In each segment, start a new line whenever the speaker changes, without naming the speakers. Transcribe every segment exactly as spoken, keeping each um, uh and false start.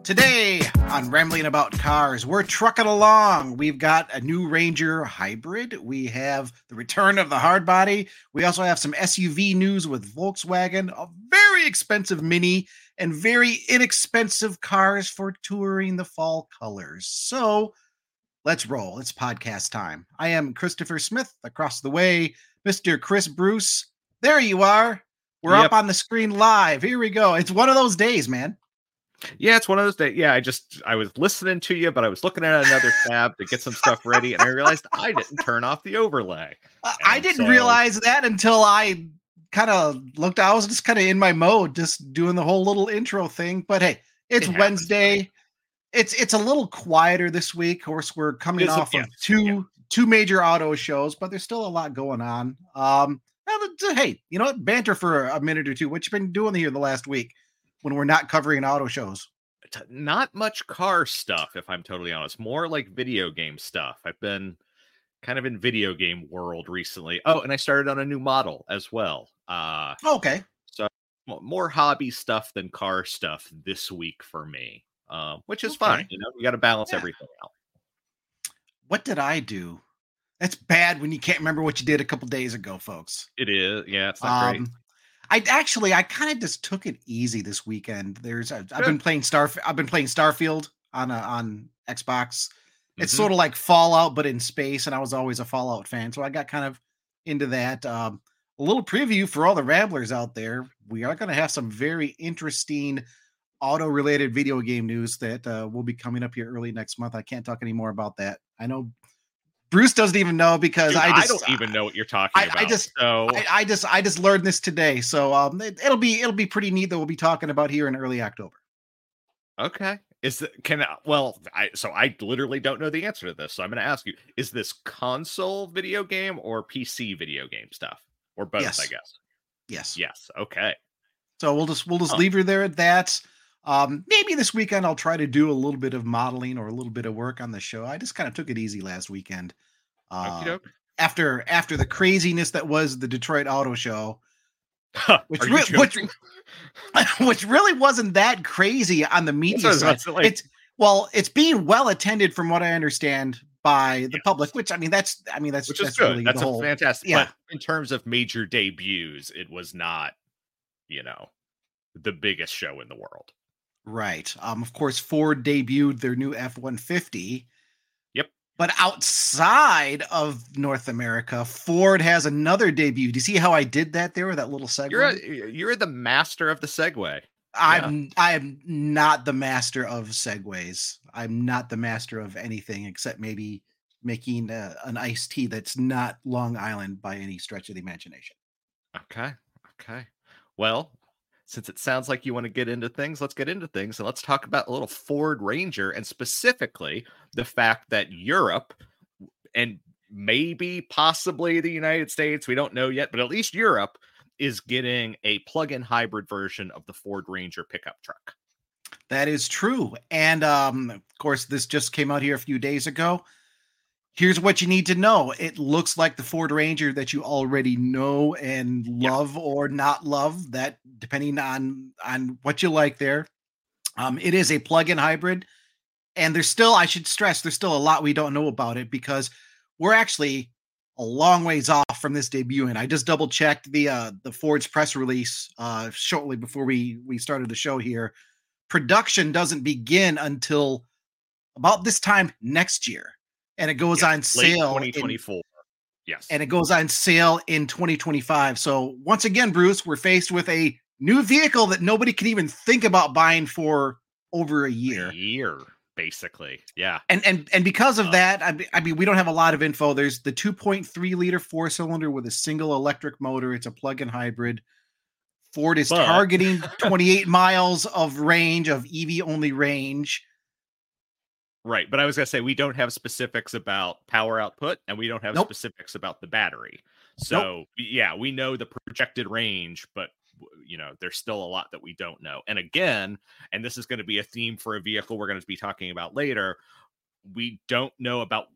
Today on Rambling About Cars, we're trucking along. We've got a new Ranger hybrid. We have the return of the hardbody. We also have some S U V news with Volkswagen, a very expensive Mini, and very inexpensive cars for touring the fall colors. So let's roll. It's podcast time. I am Christopher Smith. Across the way, Mister Chris Bruce. There you are. We're
Yep.
up on the screen live. Here we go. It's one of those days, man.
Yeah, it's one of those days. Yeah, I just I was listening to you, but I was looking at another tab to get some stuff ready, and I realized I didn't turn off the overlay.
Uh, I
And
didn't
so-
realize that until I kind of looked. I was just kind of in my mode, just doing the whole little intro thing. But hey, it's
It happens,
Wednesday.
buddy.
It's it's a little quieter this week. Of course, we're coming
It's a-
off
yeah,
of two
yeah.
two major auto shows, but there's still a lot going on. Um, now that- hey, you know what? Banter for a minute or two. What you been doing here the last week when we're not covering auto shows?
T- Not much car stuff, if I'm totally honest. More like video game stuff. I've been kind of in video game world recently. Oh, and I started on a new model as well. Uh,
Okay.
so m- more hobby stuff than car stuff this week for me, um, which is
Okay.
fine. You know, you got to balance
Yeah.
everything out.
What did I do? That's bad when you can't remember what you did a couple days ago, folks.
It is, yeah, it's not great.
Um, I actually, I kind of just took it easy this weekend. There's, I've, I've
Good.
been playing Star, I've been playing Starfield on a, on Xbox. It's
Mhm.
sort of like Fallout, but in space, and I was always a Fallout fan, so I got kind of into that. Um, a little preview for all the ramblers out there: we are going to have some very interesting auto-related video game news that uh, will be coming up here early next month. I can't talk any more about that. I know Bruce doesn't even know because
Dude,
I
I,
just
don't even know what you're talking
I- I
about.
just-
so
I, I just I just learned this today, so um, it, it'll be it'll be pretty neat that we'll be talking about here in early October.
okay. Is the, can I- well, I so I literally don't know the answer to this, so I'm going to ask you: is this console video game or P C video game stuff, or both?
Yes.
I guess.
Yes.
Yes. Okay.
So we'll just we'll just
Huh.
leave her there at that. Um, maybe this weekend I'll try to do a little bit of modeling or a little bit of work on the show. I just kind of took it easy last weekend. Uh,
Okey-doke.
after after the craziness that was the Detroit Auto Show, which
Are you
re- which
joking?
which really wasn't that crazy on the media
That's what I was
side.
about to say, like-
It's well, it's being well attended from what I understand by the
Yes.
public, which I mean that's I mean that's
Which is
that's
good.
really
That's
the
a
whole
fantastic.
yeah.
But in terms of major debuts, it was not, you know, the biggest show in the world.
Right. Um, of course, Ford debuted their new F one fifty.
Yep.
But outside of North America, Ford has another debut. Do you see how I did that there with that little segue?
You're a, you're the master of the segue.
I'm I'm not the master of segues. I'm not the master of anything except maybe making uh, an iced tea that's not Long Island by any stretch of the imagination.
Okay. Okay. Well, since it sounds like you want to get into things, let's get into things and let's talk about a little Ford Ranger and specifically the fact that Europe and maybe possibly the United States, we don't know yet, but at least Europe is getting a plug-in hybrid version of the Ford Ranger pickup truck.
That is true. And um, of course, this just came out here a few days ago. Here's what you need to know. It looks like the Ford Ranger that you already know and
Yeah.
love or not love, that depending on on what you like there. Um, it is a plug-in hybrid. And there's still, I should stress, there's still a lot we don't know about it because we're actually a long ways off from this debut. And I just double checked the uh, the Ford's press release uh, shortly before we we started the show here. Production doesn't begin until about this time next year, and it goes
Yes,
on
late
sale
twenty
in,
twenty-four. Yes.
and it goes on sale in twenty twenty-five. So once again, Bruce, we're faced with a new vehicle that nobody can even think about buying for over a year.
a year, basically. Yeah.
And and and because of
Uh,
that, I, be- I mean, we don't have a lot of info. There's the two point three liter four cylinder with a single electric motor. It's a plug-in hybrid. Ford is
But-
targeting twenty-eight miles of range, of E V only range.
Right, but I was gonna say we don't have specifics about power output, and we don't have
Nope.
specifics about the battery. So yeah, we know the projected range, but w- you know, there's still a lot that we don't know. And again, and this is going to be a theme for a vehicle we're going to be talking about later. We don't know about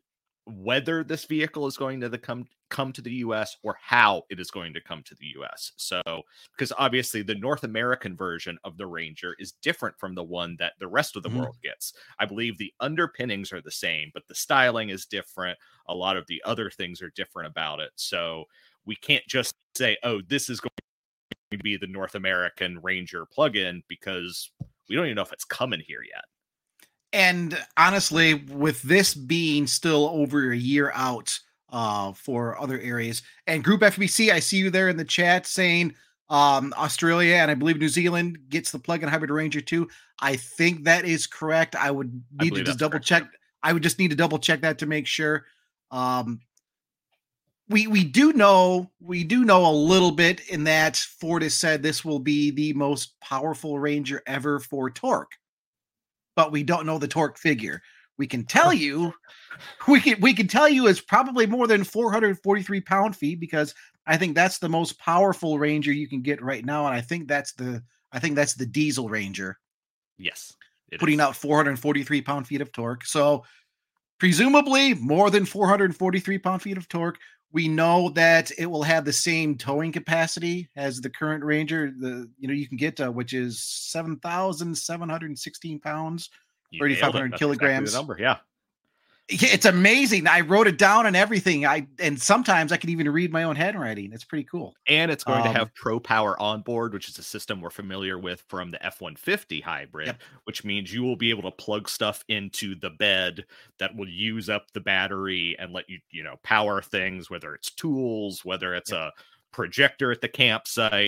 whether this vehicle is going to the come come to the U S or how it is going to come to the U S. So, because obviously the North American version of the Ranger is different from the one that the rest of the mm-hmm. world gets. I believe the underpinnings are the same, but the styling is different. A lot of the other things are different about it. So we can't just say, oh, this is going to be the North American Ranger plug-in, because we don't even know if it's coming here yet.
And honestly, with this being still over a year out uh, for other areas, and Group F B C, I see you there in the chat saying um, Australia and I believe New Zealand gets the plug-in hybrid Ranger too. I think that is correct. I would need I to just double correct. check. I would just need to double check that to make sure. Um, we we do know we do know a little bit in that Ford has said this will be the most powerful Ranger ever for torque, but we don't know the torque figure. We can tell you, we can we can tell you it's probably more than four hundred forty-three pound feet, because I think that's the most powerful Ranger you can get right now, and I think that's the I think that's the diesel Ranger.
Yes,
putting is. out four hundred forty-three pound feet of torque. So presumably more than four hundred forty-three pound feet of torque. We know that it will have the same towing capacity as the current Ranger. The you know you can get to, which is seven thousand seven hundred sixteen pounds. thirty-five hundred kilograms.
Exactly the number, yeah.
It's amazing. I wrote it down and everything. I and sometimes I can even read my own handwriting. It's pretty cool.
And it's going um, to have Pro Power on board, which is a system we're familiar with from the F one fifty hybrid, yep. which means you will be able to plug stuff into the bed that will use up the battery and let you, you know, power things, whether it's tools, whether it's yep. a projector at the campsite,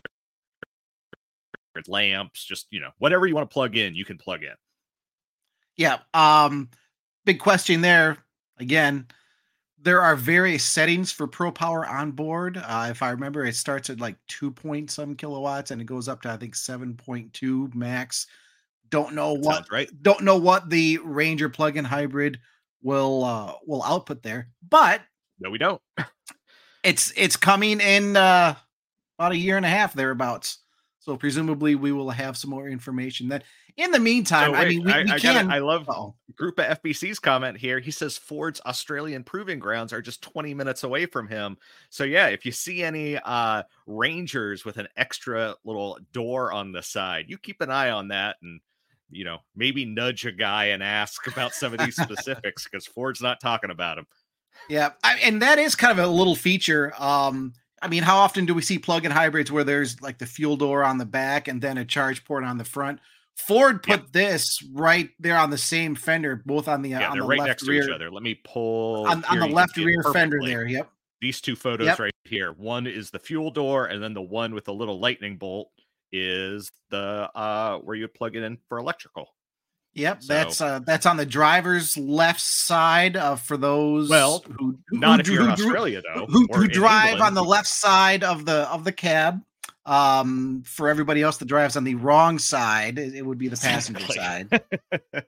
lamps, just, you know, whatever you want to plug in, you can plug in.
Yeah. Um, big question there. Again, there are various settings for Pro Power on board. Uh, if I remember, it starts at like two point some kilowatts and it goes up to, I think, seven point two max. Don't know
that
what,
right.
don't know what the Ranger plug-in hybrid will, uh, will output there, but
no, we don't.
it's, it's coming in uh, about a year and a half thereabouts. So presumably we will have some more information. That in the meantime, so wait, I mean, we,
I,
we
I
can.
Gotta, I love
Uh-oh.
Group of F B C's comment here. He says Ford's Australian proving grounds are just twenty minutes away from him. So yeah, if you see any uh, Rangers with an extra little door on the side, you keep an eye on that, and you know maybe nudge a guy and ask about some of these specifics, because Ford's not talking about them.
Yeah, I, and that is kind of a little feature. Um, I mean, how often do we see plug-in hybrids where there's like the fuel door on the back and then a charge port on the front? Ford put yep. this right there on the same fender, both on the
yeah,
on
they're
the
right
left
next
rear.
to each other. Let me pull
on, on the left rear fender there. Yep.
These two photos yep. right here. One is the fuel door, and then the one with the little lightning bolt is the uh where you plug it in for electrical.
Yep, so, that's uh, that's on the driver's left side. Uh, for those
well,
who, who
not
who,
if you're in
who,
Australia though,
who, who drive England. on the left side of the of the cab. Um, for everybody else that drives on the wrong side, it, it would be the passenger exactly. side.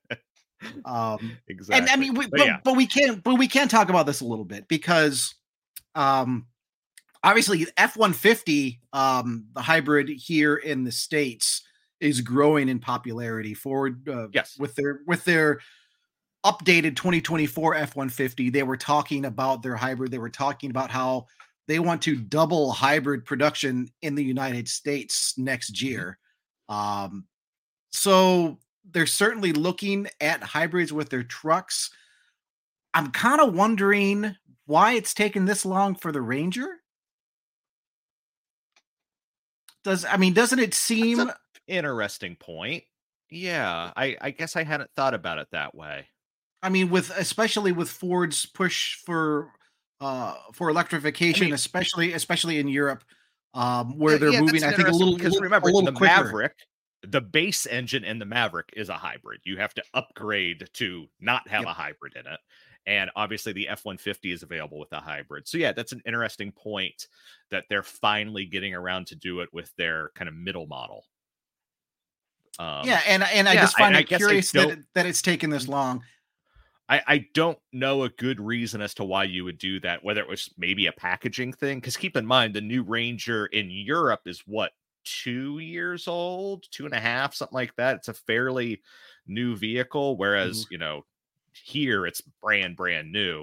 um, exactly. And I mean, we, but, but, yeah. but we can't, but we can talk about this a little bit because, um, obviously F one fifty, um, the hybrid here in the States, is growing in popularity. Ford, uh,
yes,
with their with their updated twenty twenty-four F one fifty, they were talking about their hybrid. They were talking about how they want to double hybrid production in the United States next year. Um, so they're certainly looking at hybrids with their trucks. I'm kind of wondering why it's taken this long for the Ranger. Does I mean, doesn't it seem
interesting point? Yeah, I, I guess I hadn't thought about it that way.
I mean, with especially with Ford's push for uh, for electrification, I mean, especially especially in Europe, um, where yeah, they're yeah, moving, I think a little because
remember
a little
the
quicker.
Maverick, the base engine in the Maverick is a hybrid. You have to upgrade to not have yep. a hybrid in it. And obviously the F one fifty is available with a hybrid. So yeah, that's an interesting point that they're finally getting around to do it with their kind of middle model.
Um, yeah, and and I yeah, just find I, it I curious that it, that it's taken this long.
I, I don't know a good reason as to why you would do that, whether it was maybe a packaging thing. Because keep in mind, the new Ranger in Europe is what, two years old, two and a half, something like that. It's a fairly new vehicle, whereas, mm-hmm. you know, here it's brand, brand new.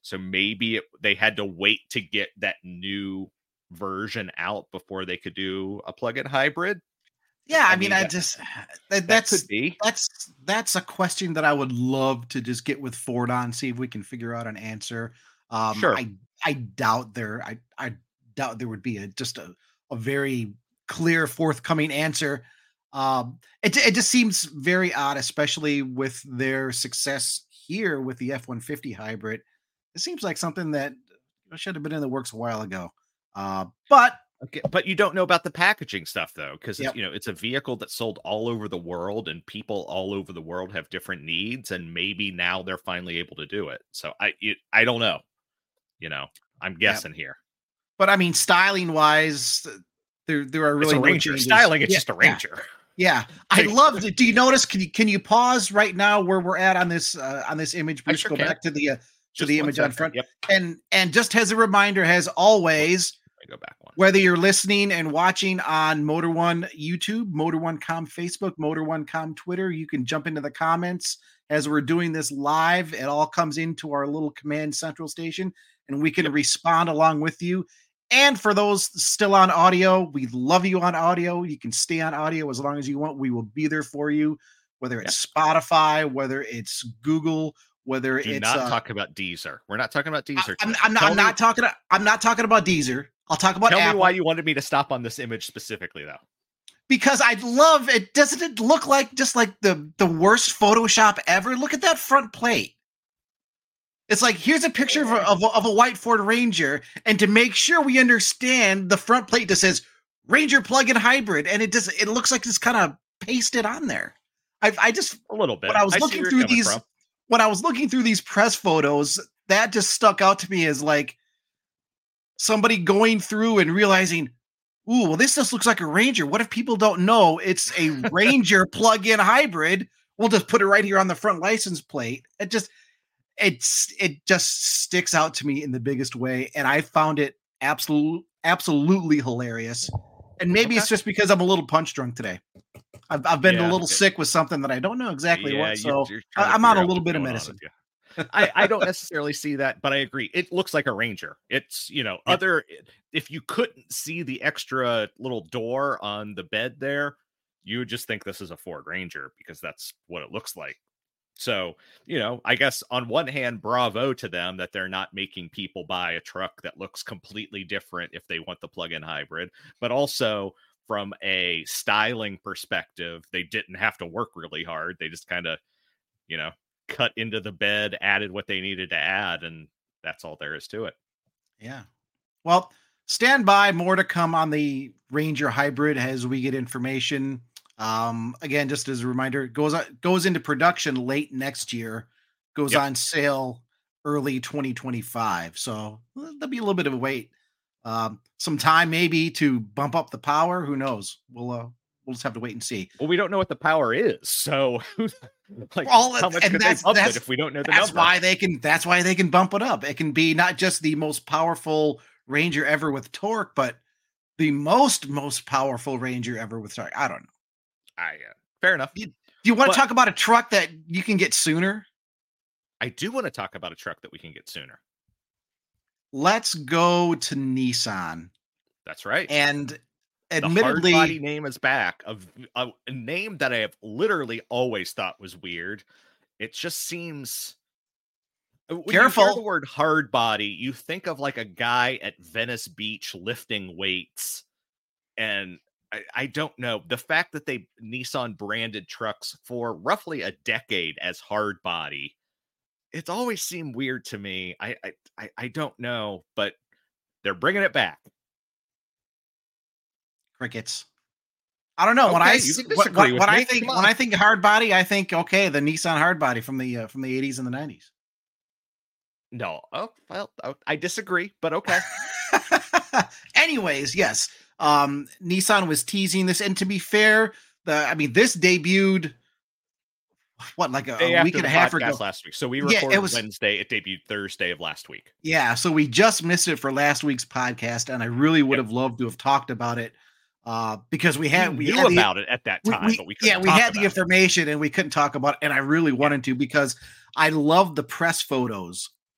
So maybe it, they had to wait to get that new version out before they could do a plug-in hybrid.
Yeah, I, I mean, mean, I
that,
just
that
that, that's
could be
that's that's a question that I would love to just get with Ford on, see if we can figure out an answer. Um,
sure.
I I doubt there I I doubt there would be a just a, a very clear forthcoming answer. Um, it it just seems very odd, especially with their success here with the F one fifty hybrid. It seems like something that should have been in the works a while ago. Uh, but
Okay, but you don't know about the packaging stuff though, because
yep.
you know it's a vehicle that's sold all over the world, and people all over the world have different needs, and maybe now they're finally able to do it. So I, it, I don't know. You know, I'm guessing yep. here.
But I mean, styling wise, there there are really
it's a
no
Ranger.
changes.
Styling, it's
yeah,
just a Ranger.
Yeah, yeah. I love it. Do you notice? Can you can you pause right now where we're at on this uh, on this image? Bruce,
sure
go
can.
back to the uh, to
just
the image on front.
Yep.
And and just as a reminder, as always.
Go back one.
Whether you're listening and watching on Motor One YouTube, Motor One dot com Facebook, Motor One dot com Twitter, you can jump into the comments as we're doing this live. It all comes into our little command central station, and we can yep. respond along with you. And for those still on audio, we love you on audio. You can stay on audio as long as you want. We will be there for you, whether it's yep. Spotify, whether it's Google, whether
Do
it's
not
uh,
talk about Deezer. We're not talking about Deezer.
I'm, I'm not. I'm
me,
not talking. I'm not talking about Deezer. I'll talk about
Tell
Apple.
me why you wanted me to stop on this image specifically, though.
Because I love it. Doesn't it look like just like the, the worst Photoshop ever? Look at that front plate. It's like, here's a picture of a, of, a, of a white Ford Ranger. And to make sure we understand, the front plate just says Ranger plug-in hybrid. And it just, it looks like it's kind of pasted on there. I, I just,
a little bit.
When I was
I
looking through these, from. when I was looking through these press photos, that just stuck out to me as like, somebody going through and realizing, ooh, well, this just looks like a Ranger. What if people don't know it's a Ranger plug-in hybrid? We'll just put it right here on the front license plate. It just, it's, it just sticks out to me in the biggest way. And I found it absolutely, absolutely hilarious. And maybe okay. it's just because I'm a little punch drunk today. I've, I've been yeah, a little okay. sick with something that I don't know exactly yeah, what. So you're, you're I'm on a little bit of medicine.
I, I don't necessarily see that, but I agree. It looks like a Ranger. It's, you know, yeah. other, if you couldn't see the extra little door on the bed there, you would just think this is a Ford Ranger because that's what it looks like. So, you know, I guess on one hand, bravo to them that they're not making people buy a truck that looks completely different if they want the plug-in hybrid, but also from a styling perspective, they didn't have to work really hard. They just kind of, you know, cut into the bed, added what they needed to add, and that's all there is to it.
Yeah. Well, stand by. More to come on the Ranger hybrid as we get information. Um, again, just as a reminder, it goes goes into production late next year, goes yep. on sale early twenty twenty-five. So there'll be a little bit of a wait. Um, some time maybe to bump up the power. Who knows? We'll uh, we'll just have to wait and see.
Well, we don't know what the power is, so like
All,
how much
and
could
that's,
they bump
that's,
it if we don't know the
that's
number?
why they can. That's why they can bump it up. It can be not just the most powerful Ranger ever with torque, but the most most powerful Ranger ever with torque. I don't know.
I uh, fair enough.
Do you, do you want
but,
to talk about a truck that you can get sooner?
I do want to talk about a truck that we can get sooner.
Let's go to Nissan.
That's right.
And admittedly,
the hard body name is back. Of a, a name that I have literally always thought was weird. It just seems. When
Careful.
You hear the word hard body, you think of like a guy at Venice Beach lifting weights, and I, I don't know the fact that they Nissan branded trucks for roughly a decade as hard body. It's always seemed weird to me. I, I I don't know, but they're bringing it back.
Crickets. I don't know.
Okay,
when I
what,
what, what I think when I think hard body, I think okay, the Nissan hard body from the uh, from the eighties and the nineties.
No, oh well, I disagree, but okay.
Anyways, yes, um, Nissan was teasing this, and to be fair, the I mean, this debuted. What, like a, a week and a half ago
last week. So we recorded
yeah, it was,
Wednesday. It debuted Thursday of last week.
Yeah. So we just missed it for last week's podcast. And I really would yep. have loved to have talked about it uh, because we had, we
knew
had
about
the,
it at that time,
we,
but we
yeah, we had the
it.
information and we couldn't talk about it. And I really wanted yeah. to, because I love the press photos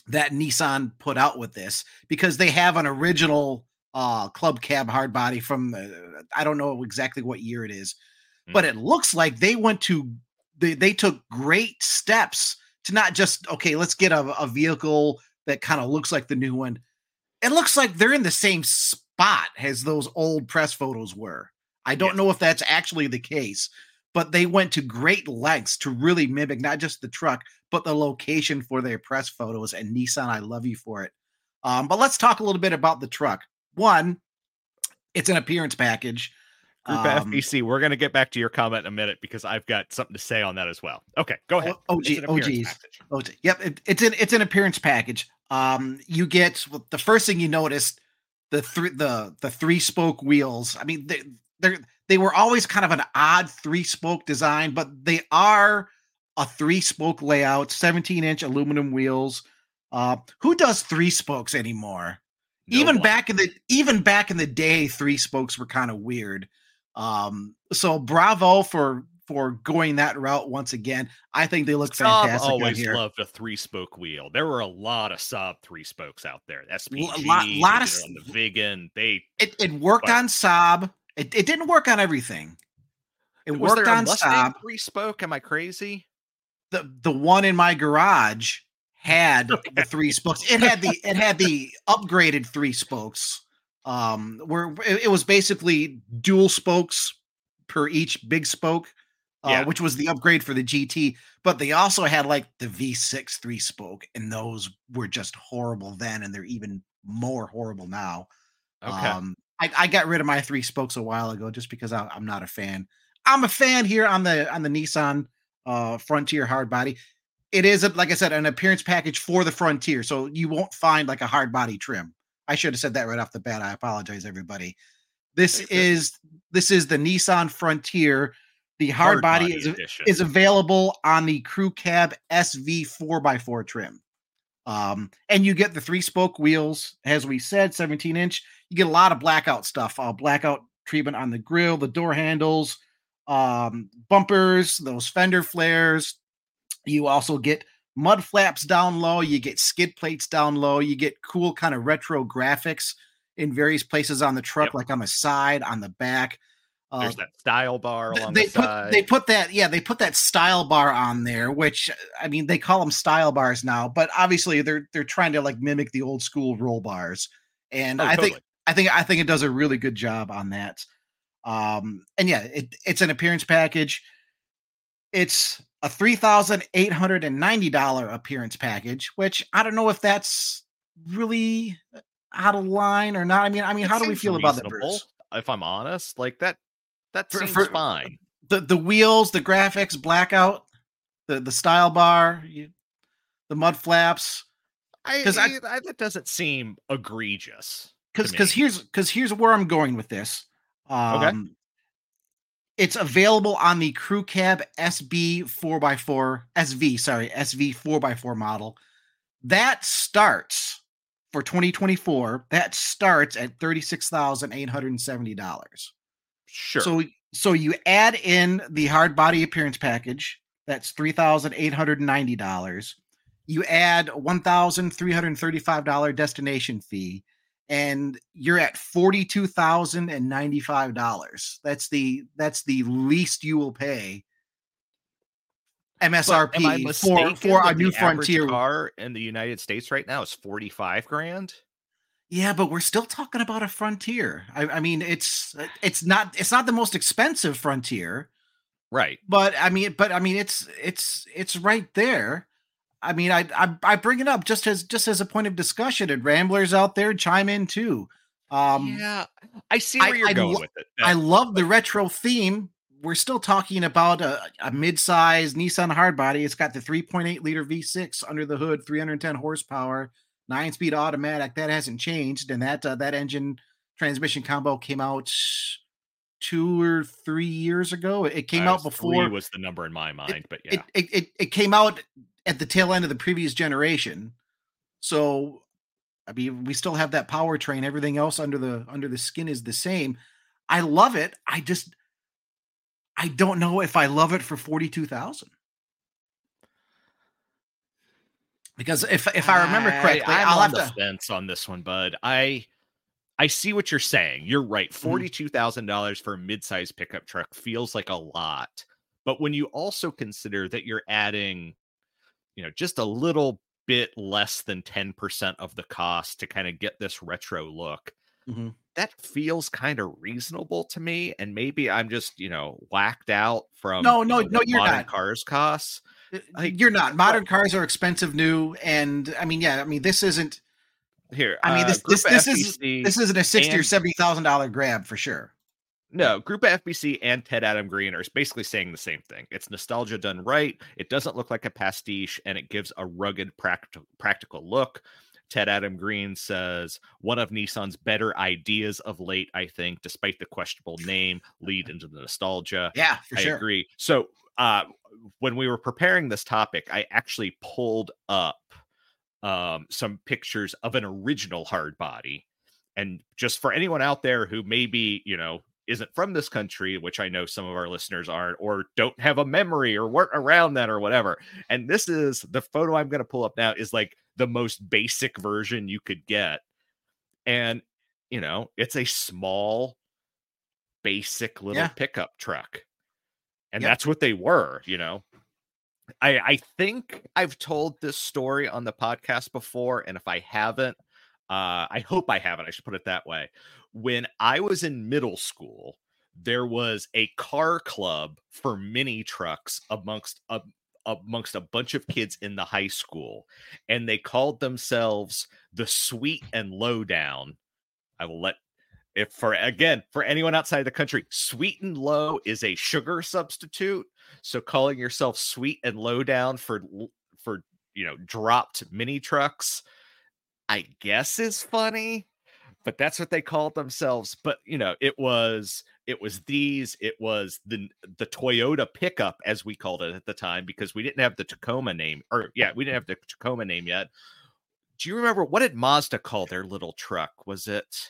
that Nissan put out with this, because they have an original uh, club cab hard body from the, I don't know exactly what year it is, but
Mhm.
it looks like they went to they, they took great steps to not just, okay, let's get a, a vehicle that kind of looks like the new one. It looks like they're in the same spot as those old press photos were. I don't
Yes.
know if that's actually the case, but they went to great lengths to really mimic not just the truck, but the location for their press photos. And Nissan, I love you for it. Um, but let's talk a little bit about the truck. One, it's an appearance package.
Group
Um,
F B C, we're going to get back to your comment in a minute because I've got something to say on that as well. Okay, go ahead.
Oh,
It's
gee,
an
oh,
appearance
geez.
package.
Oh, gee. Yep. It, it's an it's an appearance package. Um, you get, well, the first thing you notice, the three the the three spoke wheels. I mean, they they they were always kind of an odd three spoke design, but they are a three spoke layout, seventeen inch aluminum wheels. Uh, who does three spokes anymore?
No
Even
one.
back in the even back in the day, three spokes were kind of weird. Um, so bravo for for going that route once again. I think they look
Saab
fantastic on
always
here.
loved a three spoke wheel. There were a lot of Saab three spokes out there.
L-
S P G,
lot, lot
they
of
did it on the Vigan. They
it, it worked
but
on Saab. It, it didn't work on everything. It
was
worked
there a
on
Mustang
Saab.
three spoke? Am I crazy?
The the one in my garage had the
Okay.
three spokes. It had the it had the upgraded three spokes. Um, where it, it was basically dual spokes per each big spoke, uh,
Yeah.
which was the upgrade for the G T. But they also had like the V six three spoke, and those were just horrible then, and they're even more horrible now.
Okay.
Um, I, I got rid of my three spokes a while ago just because I, I'm not a fan. I'm a fan here on the on the Nissan uh, Frontier hard body. It is, a, like I said, an appearance package for the Frontier, so you won't find like a hard body trim. I should have said that right off the bat. I apologize, everybody. This
You're good.
is this is the Nissan Frontier. The hard,
Hard
body,
body
is,
edition.
is available on the Crew Cab S V four by four trim. Um, and you get the three spoke wheels, as we said, seventeen inch. You get a lot of blackout stuff, uh, blackout treatment on the grill, the door handles, um, bumpers, those fender flares. You also get mud flaps down low. You get skid plates down low. You get cool kind of retro graphics in various places on the truck,
Yep.
like on the side, on the back. Uh,
There's that style bar along
they
the
put
side.
they put that yeah they put that style bar on there, which, I mean, they call them style bars now, but obviously they're they're trying to like mimic the old school roll bars, and
Oh,
I
totally.
think I think I think it does a really good job on that. Um, and yeah, it, it's an appearance package. It's a three thousand eight hundred and ninety dollar appearance package, which I don't know if that's really out of line or not. I mean, I mean,
It
how do we
seems
feel about that,
reasonable,
Bruce?
if I'm honest. Like that that
For,
seems
for
fine.
the the wheels, the graphics, blackout, the the style bar, you, the mud flaps.
I,
'Cause I-
I, I that doesn't seem egregious.
Because
to
because
me.
here's because here's where I'm going with this.
Okay.
Um, it's available on the Crew Cab S B four by four S V, sorry, S V four by four model. That starts for twenty twenty-four. That starts at thirty-six thousand eight hundred seventy dollars.
Sure.
So so you add in the hard body appearance package. That's three thousand eight hundred ninety dollars. You add one thousand three hundred thirty-five dollars destination fee, and you're at forty-two thousand ninety-five dollars. That's the that's the least you will pay M S R P
But am I
for
mistaken
for a
that
new
the average
Frontier.
car in the United States right now is forty-five grand?
Yeah, but we're still talking about a Frontier. I, I mean, it's it's not it's not the most expensive Frontier,
Right.
but I mean, but I mean, it's it's it's right there. I mean, I, I I bring it up just as just as a point of discussion, and ramblers out there chime in too. Um,
Yeah. I see
I-
where you're
I
going
lo-
with it.
I
That-
love the retro theme. We're still talking about a, a mid-size Nissan hardbody. It's got the three point eight liter V six under the hood, three hundred ten horsepower, nine-speed automatic. That hasn't changed, and that uh, that engine transmission combo came out two or three years ago. It came
uh,
out
three
before.
was the number in my mind, but yeah.
It, it it it came out at the tail end of the previous generation. So, I mean, we still have that powertrain. Everything else under the under the skin is the same. I love it. I just I don't know if I love it for forty-two thousand. Because if if I remember correctly,
I, I'm
I'll
on
have
the
to.
fence on this one, bud. I I see what you're saying. You're right.
Mhm.
forty-two thousand dollars for a mid-size pickup truck feels like a lot. But when you also consider that you're adding, you know, just a little bit less than ten percent of the cost to kind of get this retro look,
Mhm.
that feels kind of reasonable to me. And maybe I'm just, you know, whacked out from,
No,
you
no,
know,
no,
what
you're
modern
not.
cars cost.
Uh,
Like,
You're not.
but
Modern cars are expensive new, and I mean, yeah, I mean, this isn't.
here,
I mean,
uh,
this
Group
this
of
this is
F B C
this isn't a sixty or
and
seventy thousand dollar grab for sure.
No, Group of F B C and Ted Adam Green are basically saying the same thing. It's nostalgia done right. It doesn't look like a pastiche, and it gives a rugged, practical, practical look. Ted Adam Green says, one of Nissan's better ideas of late, I think, despite the questionable name, lead into the nostalgia.
Yeah, for
I
sure.
agree. So uh, when we were preparing this topic, I actually pulled up um, some pictures of an original hard body. And just for anyone out there who maybe, you know, isn't from this country, which I know some of our listeners aren't, or don't have a memory or weren't around that or whatever. And this is the photo I'm going to pull up now is like the most basic version you could get. And, you know, it's a small, basic little
Yeah.
pickup truck. And
Yep.
that's what they were, you know. I, I think I've told this story on the podcast before, and if I haven't, uh, I hope I haven't. I should put it that way. When I was in middle school, there was a car club for mini trucks amongst a, amongst a bunch of kids in the high school, and they called themselves the Sweet and Lowdown. I will let if for again for anyone outside the country, Sweet and Low is a sugar substitute. So calling yourself Sweet and Lowdown for for you know dropped mini trucks, I guess is funny, but that's what they called themselves. But you know, it was it was these, it was the the Toyota pickup, as we called it at the time, because we didn't have the Tacoma name, or yeah, we didn't have the Tacoma name yet. Do you remember what did Mazda call their little truck? Was it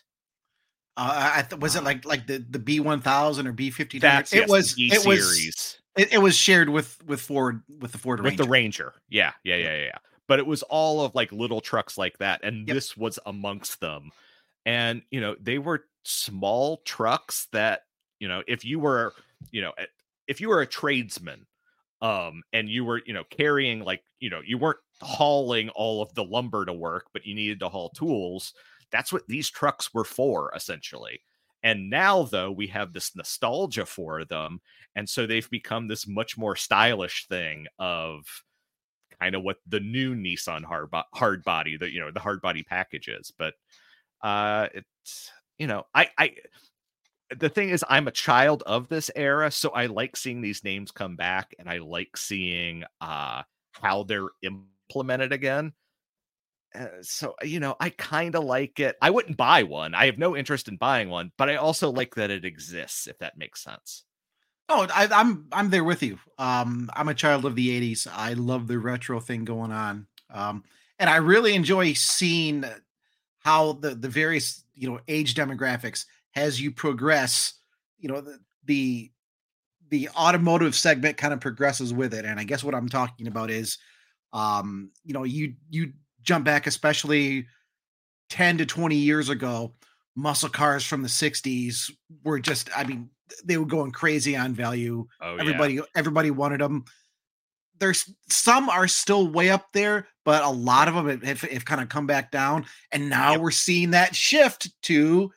Uh, I th- was it like like the the B one thousand or B fifteen hundred?
that's
It
yes,
was.
the E
It was.
series
It, it was shared with with Ford with the Ford
with
Ranger.
the Ranger. Yeah, yeah, yeah, yeah, yeah. But it was all of like little trucks like that, and
Yep.
this was amongst them. And you know, they were small trucks that, you know, if you were, you know, if you were a tradesman, um, and you were, you know, carrying like, you know, you weren't hauling all of the lumber to work, but you needed to haul tools. That's what these trucks were for, essentially. And now, though, we have this nostalgia for them. And so they've become this much more stylish thing of kind of what the new Nissan hard, bo- hard body, the, you know, the hard body package is. But uh, it's, you know, I, I, the thing is, I'm a child of this era. So I like seeing these names come back, and I like seeing uh, how they're implemented again. Uh, so, you know, I kind of like it. I wouldn't buy one. I have no interest in buying one, but I also like that it exists, if that makes sense.
Oh, I, I'm I'm there with you. Um, I'm a child of the eighties. I love the retro thing going on, um, and I really enjoy seeing how the the various you know age demographics as you progress. You know the the the automotive segment kind of progresses with it, and I guess what I'm talking about is, um, you know, you you jump back, especially ten to twenty years ago, muscle cars from the sixties were just, I mean, they were going crazy on value.
Oh, yeah.
Everybody, everybody wanted them. There's some are still way up there, but a lot of them have, have, have kind of come back down. And now
Yep.
we're seeing that shift to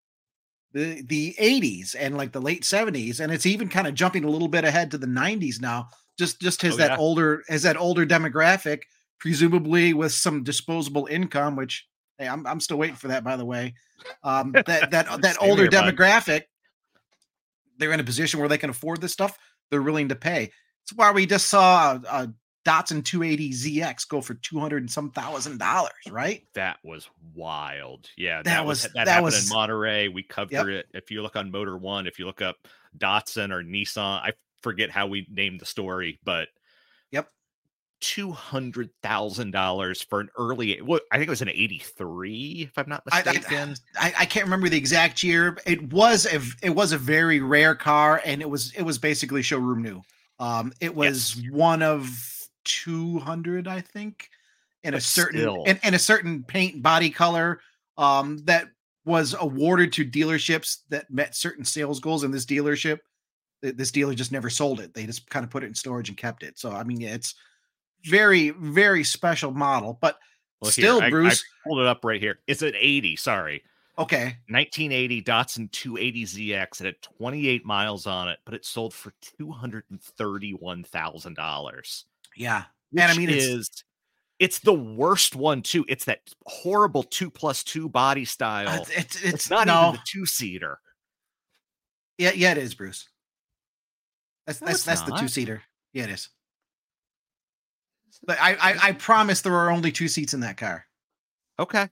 the the eighties and like the late seventies. And it's even kind of jumping a little bit ahead to the nineties now. Just just as
Oh,
that
yeah.
older as that older demographic, presumably with some disposable income, which hey, I'm I'm still waiting for that, by the way. Um, that that that
Same
older
here, bud.
demographic, they're in a position where they can afford this stuff. They're willing to pay. That's why we just saw a, a Datsun two eighty Z X go for two hundred and some thousand dollars, right?
That was wild. Yeah, that,
That
was
was-
that,
that
happened
was-
in Monterey. We covered
Yep.
it. If you look on Motor One, if you look up Datsun or Nissan, I forget how we named the story, but
Yep.
two hundred thousand dollars for an early. What I think it was an eighty-three, if I'm not
I,
mistaken.
I, I I can't remember the exact year. It was a it was a very rare car, and it was it was basically showroom new. Um, it was
Yes.
one of two hundred, I think. in a
But
certain
still.
in, in a certain paint and body color um, that was awarded to dealerships that met certain sales goals. In this dealership, th- this dealer just never sold it. They just kind of put it in storage and kept it. So I mean, yeah, it's very very special model, but
Well, here,
still,
I, I
Bruce.
pulled it up right here. It's an eighty. Sorry.
Okay.
nineteen eighty Datsun two eighty Z X. It had twenty-eight miles on it, but it sold for two hundred thirty-one thousand dollars.
Yeah.
Which
And I mean, it's,
is, it's the worst one, too. It's that horrible two plus two body style.
uh, it's, it's,
It's not
no.
even the two-seater.
Yeah, yeah, it is, Bruce. That's
No,
that's
it's
that's the
not.
two-seater. Yeah, it is. But I, I I promise there are only two seats in that car.
Okay.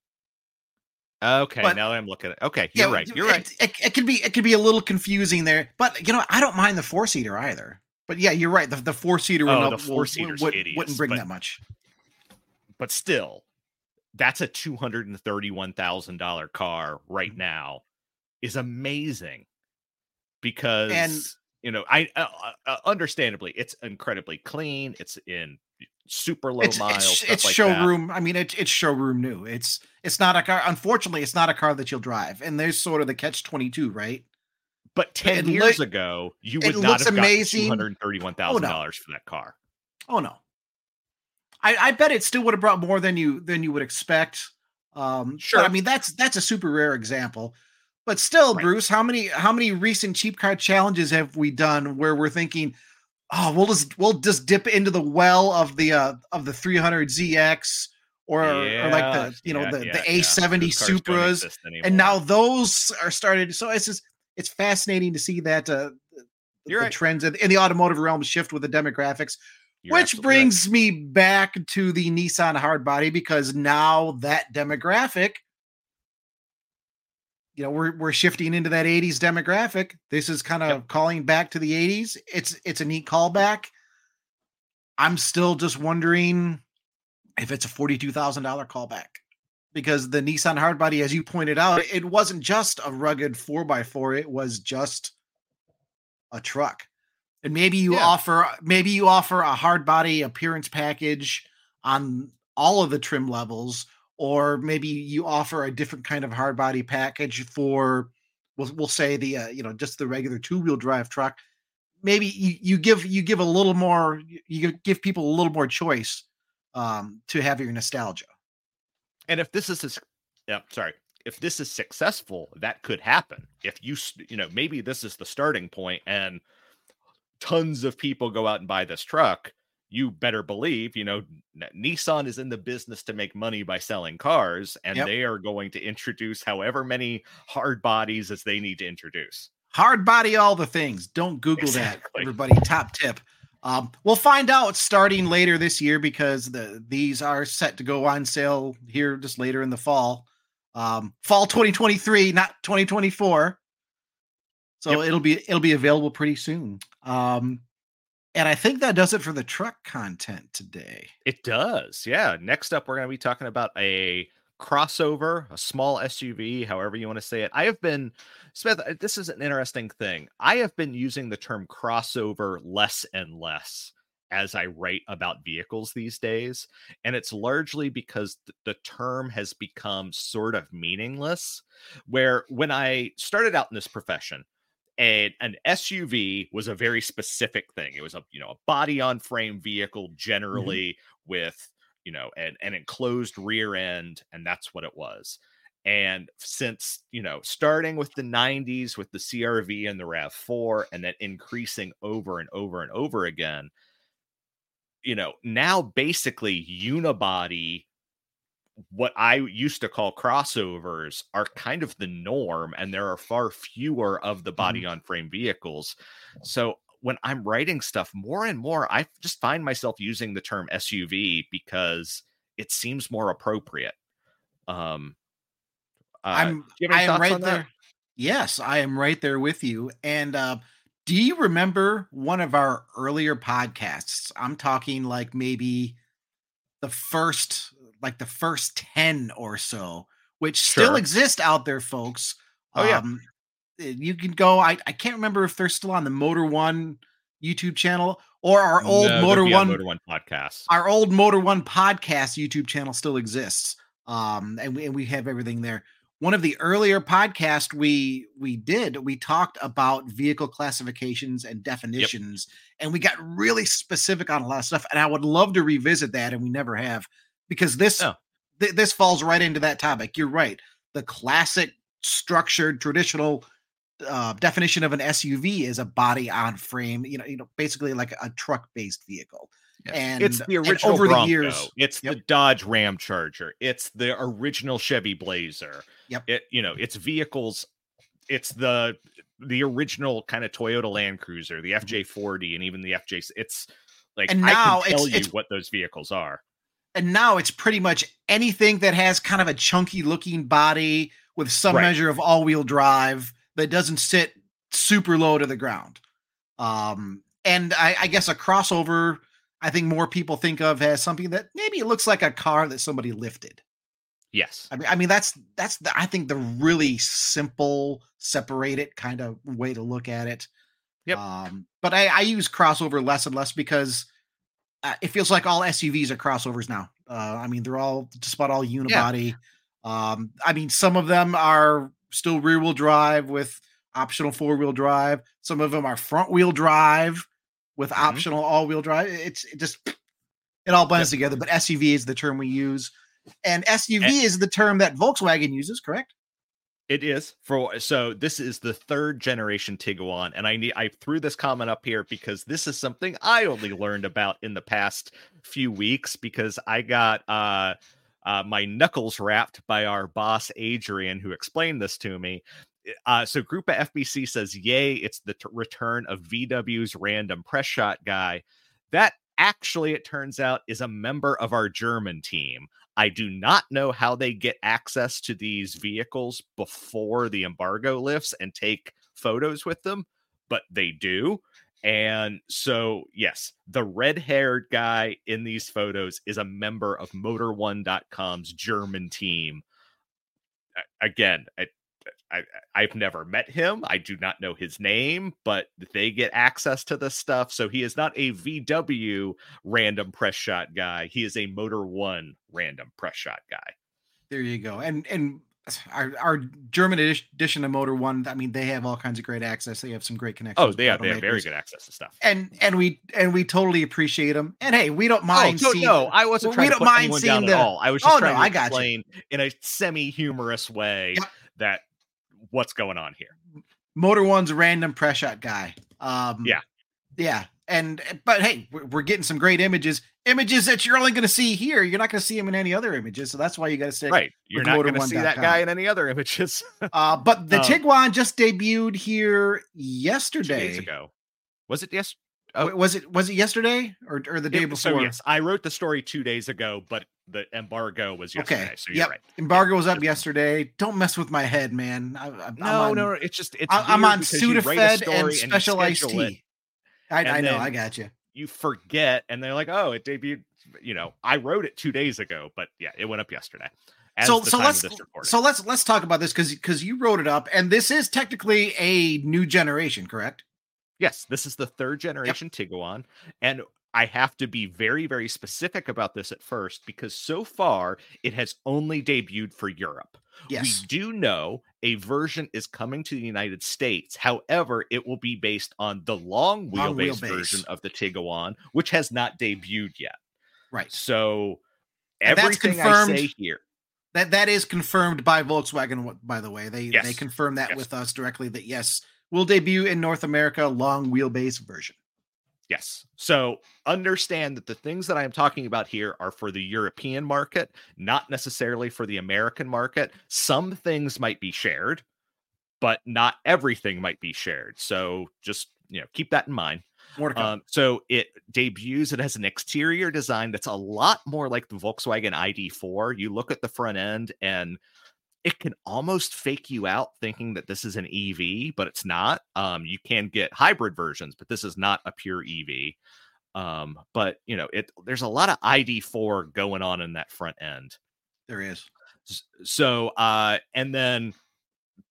Okay,
But-
now that I'm looking at it. Okay, you're
Yeah,
right. You're
it,
right.
It, it can be it can be a little confusing there, but you know I don't mind the four-seater either. But yeah, you're right. The the four-seater
Oh,
will,
the
will-
four-seater's
would,
hideous,
wouldn't bring
but-
that much.
But still, that's a two hundred thirty-one thousand dollars car right
Mhm.
now is amazing because,
And-
you know, I uh, uh, understandably, it's incredibly clean. It's in super low
It's
miles.
it's,
stuff
it's
like that.
showroom. I mean, it's it's showroom new. It's it's not a car. Unfortunately, it's not a car that you'll drive. And there's sort of the catch twenty-two, right?
But ten
it
years
look-
ago, you
it
would not
looks
have gotten
amazing.
two hundred thirty-one thousand dollars for that car.
Oh no. I, I bet it still would have brought more than you than you would expect. Um,
Sure.
But I mean, that's that's a super rare example. But still,
Right.
Bruce, how many how many recent cheap car challenges have we done where we're thinking, oh, we'll just we'll just dip into the well of the uh, of the three hundred Z X or, or like the you know
yeah,
the
yeah,
the
yeah.
A seventy
Those cars don't
Supras,
exist
and
anymore.
now those are started. So it's just it's fascinating to see that uh, the,
You're
the
right.
trends in, in the automotive realm shift with the demographics.
You're
Which
absolutely right.
brings me back to the Nissan hardbody because now that demographic, you know, we're we're shifting into that eighties demographic. This is kind of
Yep.
calling back to the eighties. It's it's a neat callback. I'm still just wondering if it's a forty-two thousand dollars callback because the Nissan hardbody, as you pointed out, it wasn't just a rugged four by four, it was just a truck. And maybe you
Yeah.
offer maybe you offer a hard body appearance package on all of the trim levels, or maybe you offer a different kind of hard body package for we'll, we'll say the uh, you know just the regular two-wheel drive truck. Maybe you, you give you give a little more you give people a little more choice um, to have your nostalgia.
And if this is, a, yeah, sorry, if this is successful, that could happen. If you, s- you know, maybe this is the starting point and tons of people go out and buy this truck, you better believe, you know, N- Nissan is in the business to make money by selling cars, and
Yep.
they are going to introduce however many hard bodies as they need to introduce.
Hard body, all the things. Don't Google that,
Exactly.
everybody. Top tip. Um, we'll find out starting later this year because the these are set to go on sale here just later in the fall. Um, fall twenty twenty-three, not twenty twenty-four. So
Yep.
it'll be it'll be available pretty soon. Um, and I think that does it for the truck content today.
It does. Yeah. Next up, we're going to be talking about a crossover, a small S U V, however you want to say it. I have been, Smith, uh, this is an interesting thing. I have been using the term crossover less and less as I write about vehicles these days. And it's largely because th- the term has become sort of meaningless. Where when I started out in this profession, a, an S U V was a very specific thing. It was a, you know, a body on frame vehicle generally with, you know, an, an enclosed rear end, and that's what it was. And since, you know, starting with the nineties with the C R V and the RAV four, and then increasing over and over and over again, you know, now basically unibody, what I used to call crossovers, are kind of the norm, and there are far fewer of the body on frame vehicles. So when I'm writing stuff more and more, I just find myself using the term S U V because it seems more appropriate. Um, uh,
I'm
do you have any
I am
thoughts
right
on that?
there. Yes, I am right there with you. And uh, do you remember one of our earlier podcasts? I'm talking like maybe the first, like the first ten or so, which still
Sure.
exist out there, folks.
Oh, yeah.
Um, eh, you can go. I, I can't remember if they're still on the Motor One YouTube channel, or our old
No,
Motor One
Motor One podcast.
Our old Motor One podcast YouTube channel still exists, um, and we and we have everything there. One of the earlier podcasts we we did, we talked about vehicle classifications and definitions, yep. and we got really specific on a lot of stuff. And I would love to revisit that, and we never have, because this
oh.
th- this falls right into that topic. You're right. The classic, structured, traditional uh, definition of an S U V is a body on frame. You know, you know, basically like a truck based vehicle.
Yeah.
And
it's the original
over
Bronco.
the years,
it's
yep.
the Dodge Ram Charger. It's the original Chevy Blazer.
Yep.
It, you know, it's vehicles. It's the the original kind of Toyota Land Cruiser, the F J forty, and even the F J. It's like,
and now
I can tell
it's,
you
it's,
what those vehicles are.
And now it's pretty much anything that has kind of a chunky looking body with some
right.
measure of all wheel drive that doesn't sit super low to the ground. Um, and I, I guess a crossover, I think more people think of as something that maybe it looks like a car that somebody lifted.
Yes.
I mean, I mean, that's, that's the, I think the really simple, separated kind of way to look at it.
Yep.
Um, but I, I use crossover less and less because uh, it feels like all S U Vs are crossovers now. Uh, I mean, they're all just about all unibody. Yeah. Um, I mean, some of them are still rear wheel drive with optional four wheel drive. Some of them are front wheel drive with mm-hmm. optional all-wheel drive. It's it just it all blends yep. together. But S U V is the term we use, and S U V and is the term that Volkswagen uses. Correct?
It is for so. This is the third generation Tiguan, and I need I threw this comment up here because this is something I only learned about in the past few weeks because I got uh, uh, my knuckles wrapped by our boss Adrian, who explained this to me. Uh, so Group F B C says, yay, it's the t- return of V W's random press shot guy. That actually, it turns out, is a member of our German team. I do not know how they get access to these vehicles before the embargo lifts and take photos with them, but they do. And so, yes, the red-haired guy in these photos is a member of Motor One dot com's German team. Again, I I, I've never met him. I do not know his name, but they get access to this stuff. So he is not a V W random press shot guy. He is a Motor One random press shot guy.
There you go. And and our, our German edition of Motor One, I mean, they have all kinds of great access. They have some great connections.
Oh, they have, they have very good access to stuff.
And and we and we totally appreciate them. And hey, we don't mind.
Oh,
seeing,
no, I wasn't trying we to put mind anyone down the, at all. I was just
oh,
trying
no,
to
I got
explain
you.
in a semi-humorous way yep. that what's going on here.
Motor One's a random press shot guy. Um,
yeah.
Yeah. And, but hey, we're, we're getting some great images, images that you're only going to see here. You're not going to see them in any other images. So that's why you got to stay
right. You're not going to see that guy in any other images.
uh, but the um, Tiguan just debuted here yesterday.
Two days ago. Was it yes?
Oh. Was it, was it yesterday or, or the day
it,
before?
So yes, I wrote the story two days ago, but the embargo was yesterday.
Okay.
So you're
yep.
right.
Embargo was up yesterday. Don't mess with my head, man. I, I,
no,
I'm on,
no, it's just, it's
I'm on Sudafed and special iced tea. I, I know. I got you.
You forget, and they're like, "Oh, it debuted." You know, I wrote it two days ago, but yeah, it went up yesterday. As
so,
the
so
time
let's
of this recording.
so let's let's talk about this because because you wrote it up, and this is technically a new generation, correct?
Yes, this is the third generation yep. Tiguan, and I have to be very, very specific about this at first because so far it has only debuted for Europe.
Yes.
We do know a version is coming to the United States. However, it will be based on the long wheelbase, long wheelbase. version of the Tiguan, which has not debuted yet.
Right.
So
and
everything
that's confirmed,
I say here.
That that is confirmed by Volkswagen, by the way. They
yes.
they confirmed that
yes.
with us directly that yes, will debut in North America long wheelbase version.
Yes. So understand that the things that I'm talking about here are for the European market, not necessarily for the American market. Some things might be shared, but not everything might be shared. So just, you know, keep that in mind.
More to come.
Um, so it debuts, it has an exterior design that's a lot more like the Volkswagen I D four. You look at the front end and it can almost fake you out thinking that this is an E V, but it's not. Um, you can get hybrid versions, but this is not a pure E V. Um, but you know, it there's a lot of I D four going on in that front end.
There is.
So, uh, and then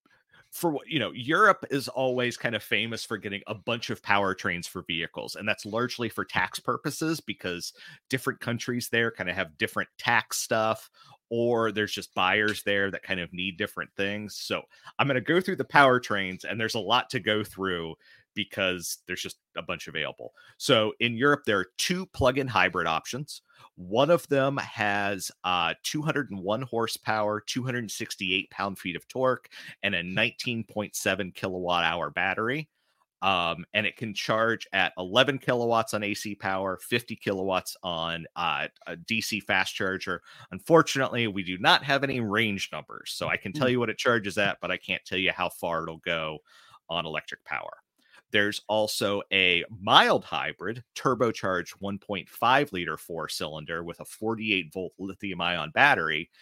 for what, you know, Europe is always kind of famous for getting a bunch of powertrains for vehicles, and that's largely for tax purposes because different countries there kind of have different tax stuff, or there's just buyers there that kind of need different things. So I'm going to go through the powertrains, and there's a lot to go through because there's just a bunch available. So in Europe, there are two plug-in hybrid options. One of them has uh, two hundred one horsepower, two hundred sixty-eight pound-feet of torque, and a nineteen point seven kilowatt hour battery. Um, and it can charge at eleven kilowatts on A C power, fifty kilowatts on uh, a D C fast charger. Unfortunately, we do not have any range numbers, so I can tell you what it charges at, but I can't tell you how far it'll go on electric power. There's also a mild hybrid turbocharged one point five liter four cylinder with a forty-eight volt lithium ion battery.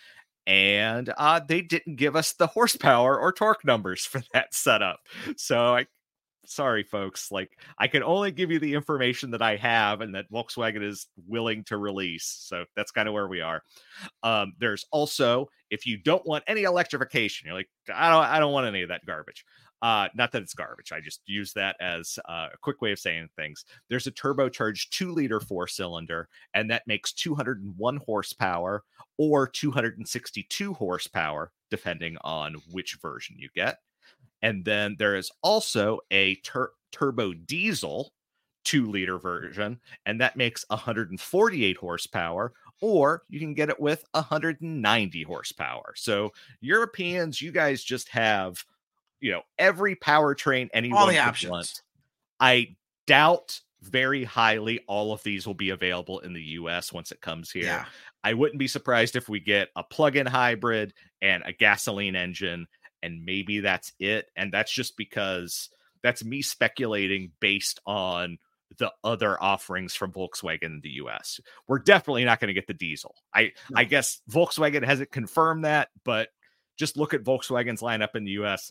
And uh, they didn't give us the horsepower or torque numbers for that setup. So I, sorry, folks, like I can only give you the information that I have and that Volkswagen is willing to release. So that's kind of where we are. Um, there's also, if you don't want any electrification, you're like, I don't, I don't want any of that garbage. Uh, not that it's garbage. I just use that as uh, a quick way of saying things. There's a turbocharged two liter four cylinder, and that makes two hundred one horsepower or two hundred sixty-two horsepower, depending on which version you get. And then there is also a tur- turbo diesel two liter version, and that makes one hundred forty-eight horsepower, or you can get it with one hundred ninety horsepower. So Europeans, you guys just have, you know, every powertrain anyone
all the
could
options.
want. I doubt very highly all of these will be available in the U S once it comes here.
Yeah.
I wouldn't be surprised if we get a plug-in hybrid and a gasoline engine, and maybe that's it. And that's just because that's me speculating based on the other offerings from Volkswagen in the U S. We're definitely not going to get the diesel. I,
No.
I guess Volkswagen hasn't confirmed that, but just look at Volkswagen's lineup in the U S.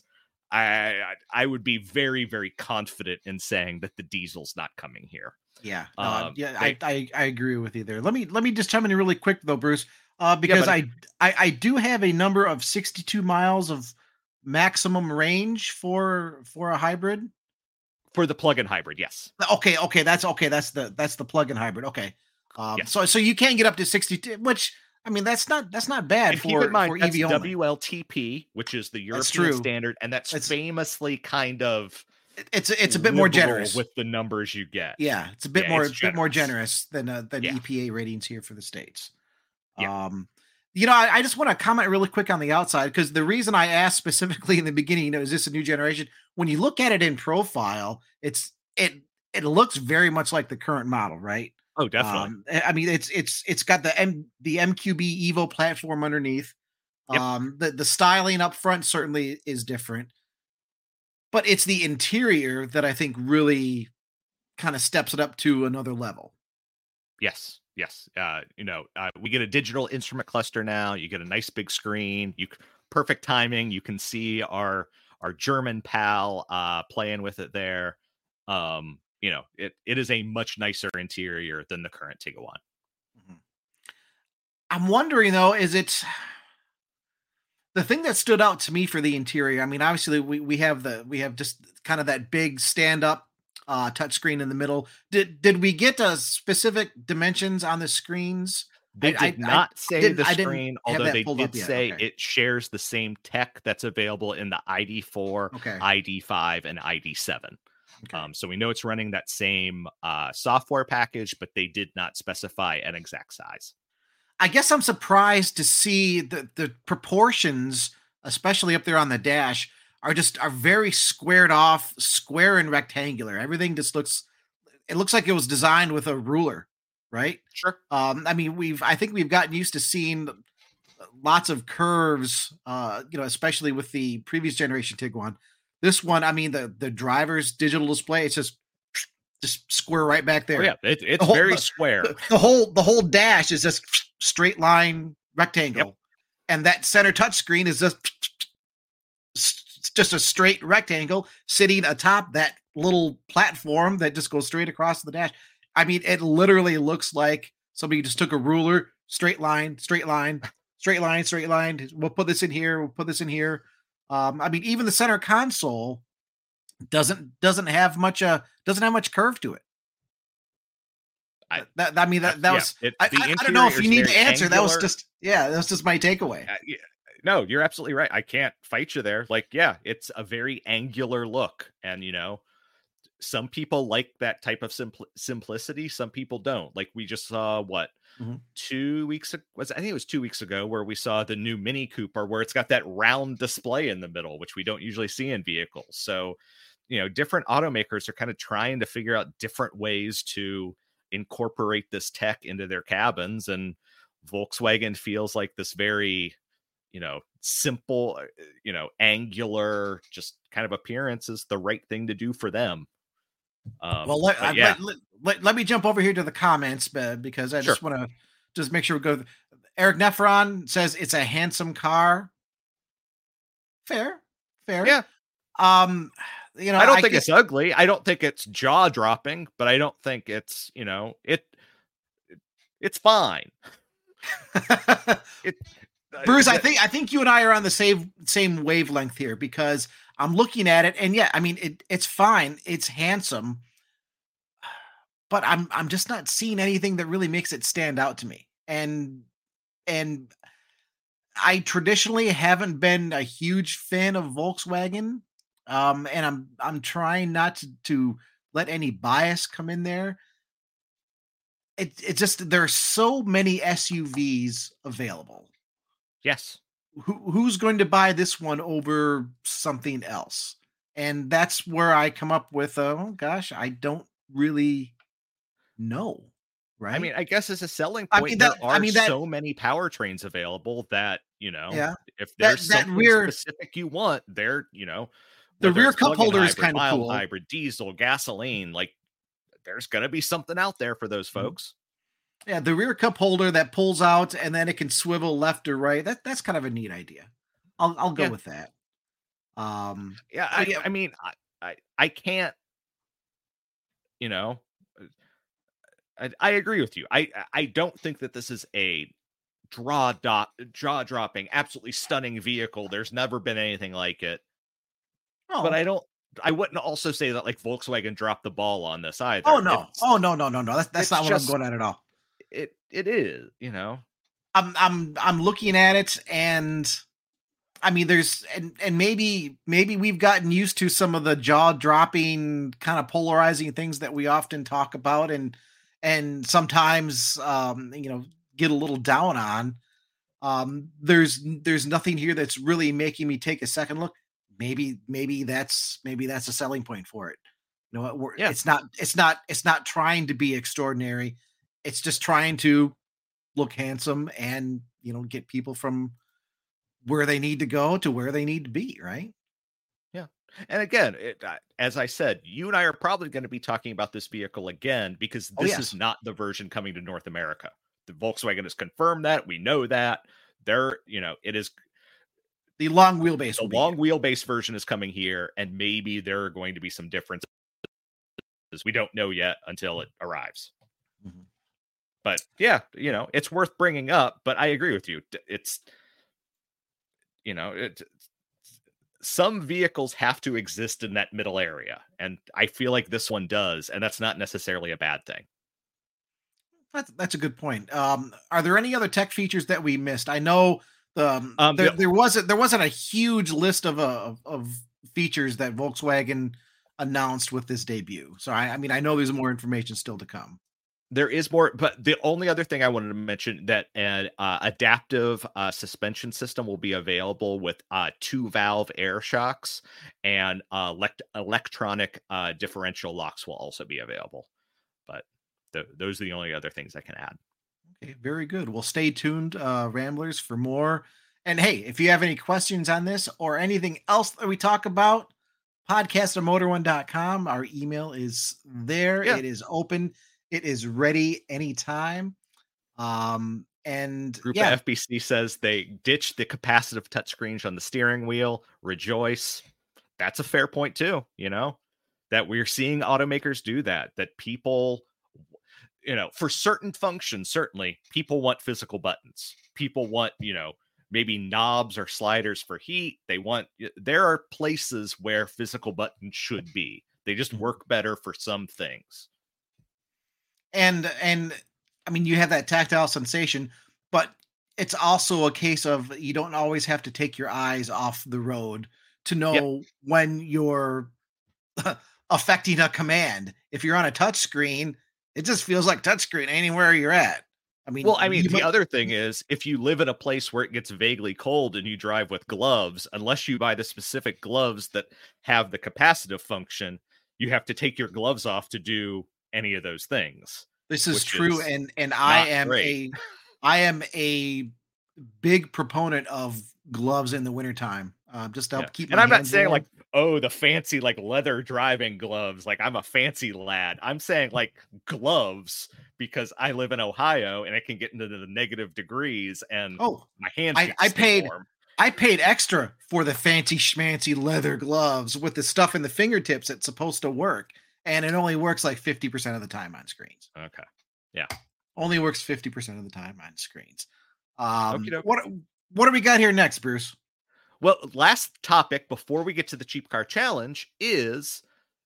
I I would be very, very confident in saying that the diesel's not coming here.
Yeah, no,
Um,
yeah,
they-
I, I I agree with you there. Let me let me just chime in really quick though, Bruce, uh, because I, I I do have a number of sixty-two miles of maximum range for for a hybrid.
For the plug-in hybrid, yes.
Okay, okay, that's okay. That's the that's the plug-in hybrid. Okay, um,
Yes.
so so you can get up to sixty-two, which I mean that's not that's not bad
And keep
for
in mind,
for
that's
E V only.
W L T P, which is the
That's
European
true.
standard, and that's
It's-
famously kind of
It's it's a bit more
liberal
generous.
with the numbers you get.
Yeah, it's a bit
Yeah,
more
it's
bit more
generous.
generous than uh, than
Yeah.
E P A ratings here for the states.
Yeah.
Um, you know, I, I just want to comment really quick on the outside because the reason I asked specifically in the beginning, you know, is this a new generation? When you look at it in profile, it's it it looks very much like the current model, right?
Oh, definitely.
Um, I I mean, it's it's it's got the M the M Q B Evo platform underneath.
Yep.
Um, the the styling up front certainly is different, but it's the interior that I think really kind of steps it up to another level.
Yes, yes. Uh, you know, uh, we get a digital instrument cluster now. You get a nice big screen. You c- perfect timing. You can see our our German pal uh, playing with it there. Um, you know, it it is a much nicer interior than the current Tiguan.
Mhm. I'm wondering though, is it the thing that stood out to me for the interior? I mean, obviously we we have the we have just kind of that big stand up uh touchscreen in the middle. Did did we get uh, specific dimensions on the screens?
They
I-
did
I-
not
I
say
didn't-
the
I didn't
screen,
have
although
that
they
pulled
did
up yet.
say
Okay.
it shares the same tech that's available in the I D four,
Okay.
I D five, and I D seven.
Okay.
Um, so we know it's running that same uh, software package, but they did not specify an exact size.
I guess I'm surprised to see the the proportions, especially up there on the dash, are just are very squared off, square and rectangular. Everything just looks it looks like it was designed with a ruler, right?
Sure.
Um, I mean, we've I think we've gotten used to seeing lots of curves, uh, you know, especially with the previous generation Tiguan. This one, I mean, the the driver's digital display, it's just just square right back there.
Oh, yeah, it, it's
whole-
very
the-
square.
The, the whole the whole dash is just straight line rectangle,
Yep.
and that center touch screen is just s- just a straight rectangle sitting atop that little platform that just goes straight across the dash. I mean, it literally looks like somebody just took a ruler, straight line, straight line, straight line, straight line. We'll put this in here. We'll put this in here. Um, I mean, even the center console doesn't doesn't have much uh doesn't have much curve to it.
I,
that, I mean that that
yeah,
was
it,
I, I, I don't know if you need to answer.
Angular.
That was just yeah, that was just my takeaway.
Uh, yeah, no, you're absolutely right. I can't fight you there. Like, yeah, it's a very angular look, and you know, some people like that type of simpl- simplicity. Some people don't. Like we just saw what mm-hmm. two weeks ago was I think it was two weeks ago where we saw the new Mini Cooper where it's got that round display in the middle, which we don't usually see in vehicles. So, you know, different automakers are kind of trying to figure out different ways to incorporate this tech into their cabins, and Volkswagen feels like this very, you know, simple, you know, angular, just kind of appearance is the right thing to do for them. Um,
well, let,
yeah.
let, let, let, let me jump over here to the comments uh, because I just sure. want to just make sure we go. Eric Nephron says it's a handsome car. Fair, fair.
Yeah.
Um, you know,
I don't
I
think
guess,
it's ugly. I don't think it's jaw dropping, but I don't think it's, you know, it, it it's fine.
it, Bruce, I think I think you and I are on the same same wavelength here because I'm looking at it, and yeah, I mean it, it's fine, it's handsome, but I'm I'm just not seeing anything that really makes it stand out to me. And and I traditionally haven't been a huge fan of Volkswagen, um, and I'm I'm trying not to, to let any bias come in there. It it just there are so many S U Vs available.
Yes.
Who, who's going to buy this one over something else? And that's where I come up with, uh, oh gosh, I don't really know. Right.
I mean, I guess as a selling point,
I mean, that,
there are
I mean, that,
so many powertrains available that, you know,
yeah,
if there's
that, that
something
rear,
specific you want, there, you know,
the rear cup holder is kind of
mild
cool.
Hybrid, diesel, gasoline, like there's going to be something out there for those folks.
Yeah, the rear cup holder that pulls out and then it can swivel left or right. That that's kind of a neat idea. I'll I'll go
yeah.
with that. Um,
yeah, I, yeah, I mean, I, I I can't, you know, I, I agree with you. I I don't think that this is a draw dot jaw dropping, absolutely stunning vehicle. There's never been anything like it. Oh. But I don't. I wouldn't also say that like Volkswagen dropped the ball on this either.
Oh no! It's, oh no! No no no! That's that's not what just, I'm going at at all.
It it is, you know.
I'm I'm I'm looking at it, and I mean, there's and and maybe maybe we've gotten used to some of the jaw dropping, kind of polarizing things that we often talk about, and and sometimes um, you know get a little down on. Um, there's there's nothing here that's really making me take a second look. Maybe maybe that's maybe that's a selling point for it. You know, we're, yeah. it's not it's not it's not trying to be extraordinary. It's just trying to look handsome and, you know, get people from where they need to go to where they need to be, right?
Yeah. And again, it, uh, as I said, you and I are probably going to be talking about this vehicle again because this oh, yes. is not the version coming to North America. The Volkswagen has confirmed that. We know that. They're, you know, it is
the long wheelbase.
The long wheelbase version is coming here, and maybe there are going to be some differences. We don't know yet until it arrives. Mm-hmm. But yeah, you know, it's worth bringing up, but I agree with you. It's, you know, it, some vehicles have to exist in that middle area. And I feel like this one does. And that's not necessarily a bad thing.
That's, that's a good point. Um, are there any other tech features that we missed? I know the, um, there, the, there wasn't, there wasn't a huge list of, uh, of, of features that Volkswagen announced with this debut. So, I, I mean, I know there's more information still to come.
There is more, but the only other thing I wanted to mention that an uh, adaptive uh, suspension system will be available with uh, two valve air shocks, and uh, elect- electronic uh, differential locks will also be available. But th- those are the only other things I can add.
Okay, very good. Well, stay tuned, uh, Ramblers, for more. And hey, if you have any questions on this or anything else that we talk about, podcast at motor one dot com. Our email is there. Yeah. It is open. It is ready anytime. Um, and
Group
yeah.
of F B C says they ditched the capacitive touchscreens on the steering wheel. Rejoice. That's a fair point too, you know, that we're seeing automakers do that, that people, you know, for certain functions, certainly people want physical buttons. People want, you know, maybe knobs or sliders for heat. They want, there are places where physical buttons should be. They just work better for some things.
And, and I mean, you have that tactile sensation, but it's also a case of you don't always have to take your eyes off the road to know yep. when you're affecting a command. If you're on a touch screen, it just feels like touchscreen anywhere you're at. I mean,
well, I mean, the
might...
other thing is if you live in a place where it gets vaguely cold and you drive with gloves, unless you buy the specific gloves that have the capacitive function, you have to take your gloves off to do any of those things.
This is true. Is and, and I am great. a, I am a big proponent of gloves in the wintertime. Um, just to help yeah. keep.
And I'm not saying warm. like, oh, the fancy like leather driving gloves. Like I'm a fancy lad. I'm saying like gloves because I live in Ohio and I can get into the negative degrees and
oh,
my hands.
I, I paid. Warm. I paid extra for the fancy schmancy leather gloves with the stuff in the fingertips that's supposed to work, and it only works like fifty percent of the time on screens.
Okay. Yeah.
Only works fifty percent of the time on screens. Um, what what do we got here next, Bruce?
Well, last topic before we get to the cheap car challenge is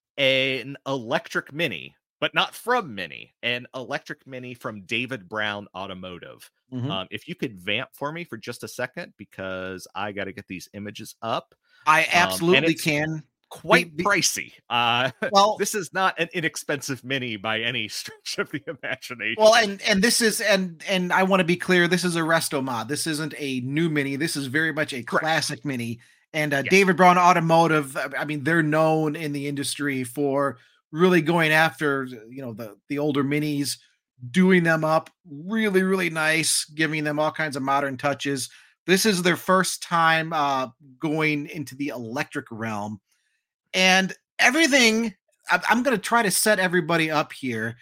an electric Mini, but not from Mini, an electric Mini from David Brown Automotive. Mm-hmm. Um, if you could vamp for me for just a second, because I got to get these images up.
I absolutely um, can.
Quite be, pricey. Uh,
well,
this is not an inexpensive Mini by any stretch of the imagination.
Well, and and this is and and I want to be clear. This is a resto mod. This isn't a new Mini. This is very much a
Correct.
classic Mini. And uh,
yes.
David Brown Automotive. I mean, they're known in the industry for really going after you know the the older Minis, doing them up really really nice, giving them all kinds of modern touches. This is their first time uh, going into the electric realm. And everything, I'm going to try to set everybody up here.